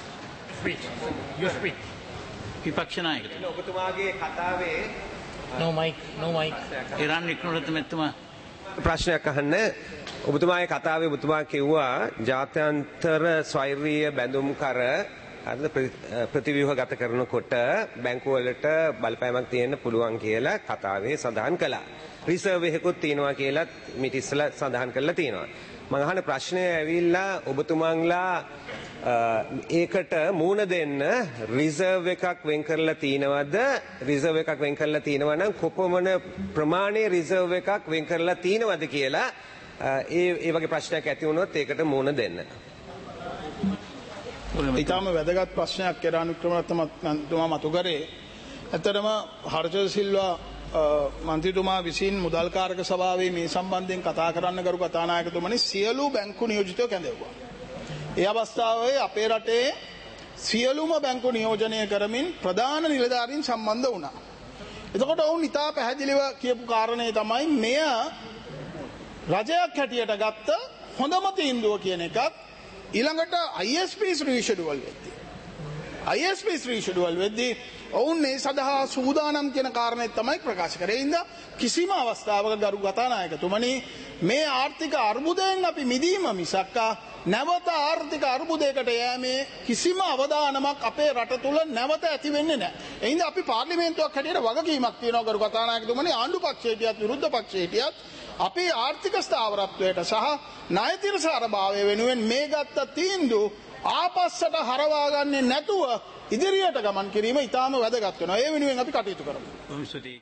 විපක්ෂ නායකතුමා ඔබතුමාගේ කතාවේ no mic no mic Iran Wickramaratne මෙතුමා ප්‍රශ්නයක් අහන්න. ඔබතුමාගේ කතාවේ ඔබතුමා කිව්වා ජාත්‍යන්තර ස්වෛරීය බැඳුම් කර අද ප්‍රතිව්‍යුහගත කරනකොට බැංකුවලට බලපෑමක් තියෙන්න පුළුවන් කියලා කතාවේ සඳහන් කළා. රිසර්ව් එකකුත් තියෙනවා කියලා මිට ඉස්සෙල්ලා සඳහන් කරලා තියෙනවා. මම අහන ප්‍රශ්නය ඇවිල්ලා ඔබතුමන්ලා ඒකට මූණ දෙන්න රිසර්ව් එකක් වෙන් කරලා තිනවද? රිසර්ව් එකක් වෙන් කරලා තිනවා නම් කොපමණ ප්‍රමාණයේ රිසර්ව් එකක් වෙන් කරලා තිනවද කියලා ඒ ඒ වගේ ප්‍රශ්නයක් ඇති වුණොත් ඒකට මූණ දෙන්න. ඉතාම වැදගත් ප්‍රශ්නයක් කෙරානු ක්‍රමරත්නතුමා මතු කරේ. ඇත්තටම හර්ෂ සිල්වා මන්ත්‍රීතුමා විසින් මුදල්කාරක සභාවේ මේ සම්බන්ධයෙන් කතා කරන්න ගරු කතානායකතුමනි සියලු බැංකු නියෝජිතයෝ කැඳවුවා. ඒ අවස්ථාවේ අපේ රටේ සියලුම බැංකු නියෝජනය කරමින් ප්‍රධාන නිලධාරීන් සම්බන්ධ වුණා. එතකොට ඔවුන් ඉතා පැහැදිලිව කියපු කාරණේ තමයි මෙය රජයක් හැටියට ගත්ත හොඳම තීන්දුව කියන එකත් ඊළඟට I S Ps රීෂෙඩුවල් වෙද්දී I S Ps රීෂෙඩුවල් වෙද්දී ඔවුන් මේ සඳහා සූදානම් කියන කාරණේ තමයි ප්‍රකාශ කරේ. ඉඳ කිසිම අවස්ථාවක ගරු කතානායකතුමනි මේ ආර්ථික අර්බුදයෙන් අපි මිදීම මිසක් නැවත ආර්ථික අර්බුදයකට යෑමේ කිසිම අවදානමක් අපේ රට තුල නැවත ඇති වෙන්නේ නැහැ. ඒ හින්දා අපි පාර්ලිමේන්තුවක් හැටියට වගකීමක් තියෙනවා ගරු කතානායකතුමනි ආණ්ඩු පක්ෂයේටියත් විරුද්ධ පක්ෂයේටියත් අපේ ආර්ථික ස්ථාවරත්වයට සහ ණය තිරසාරභාවය වෙනුවෙන් මේ ගත්ත තීන්දුව ආපස්සට හරවා ගන්නේ නැතුව ඉදිරියට ගමන් කිරීම ඉතාම වැදගත් වෙනවා. ඒ වෙනුවෙන් අපි කටයුතු කරමු.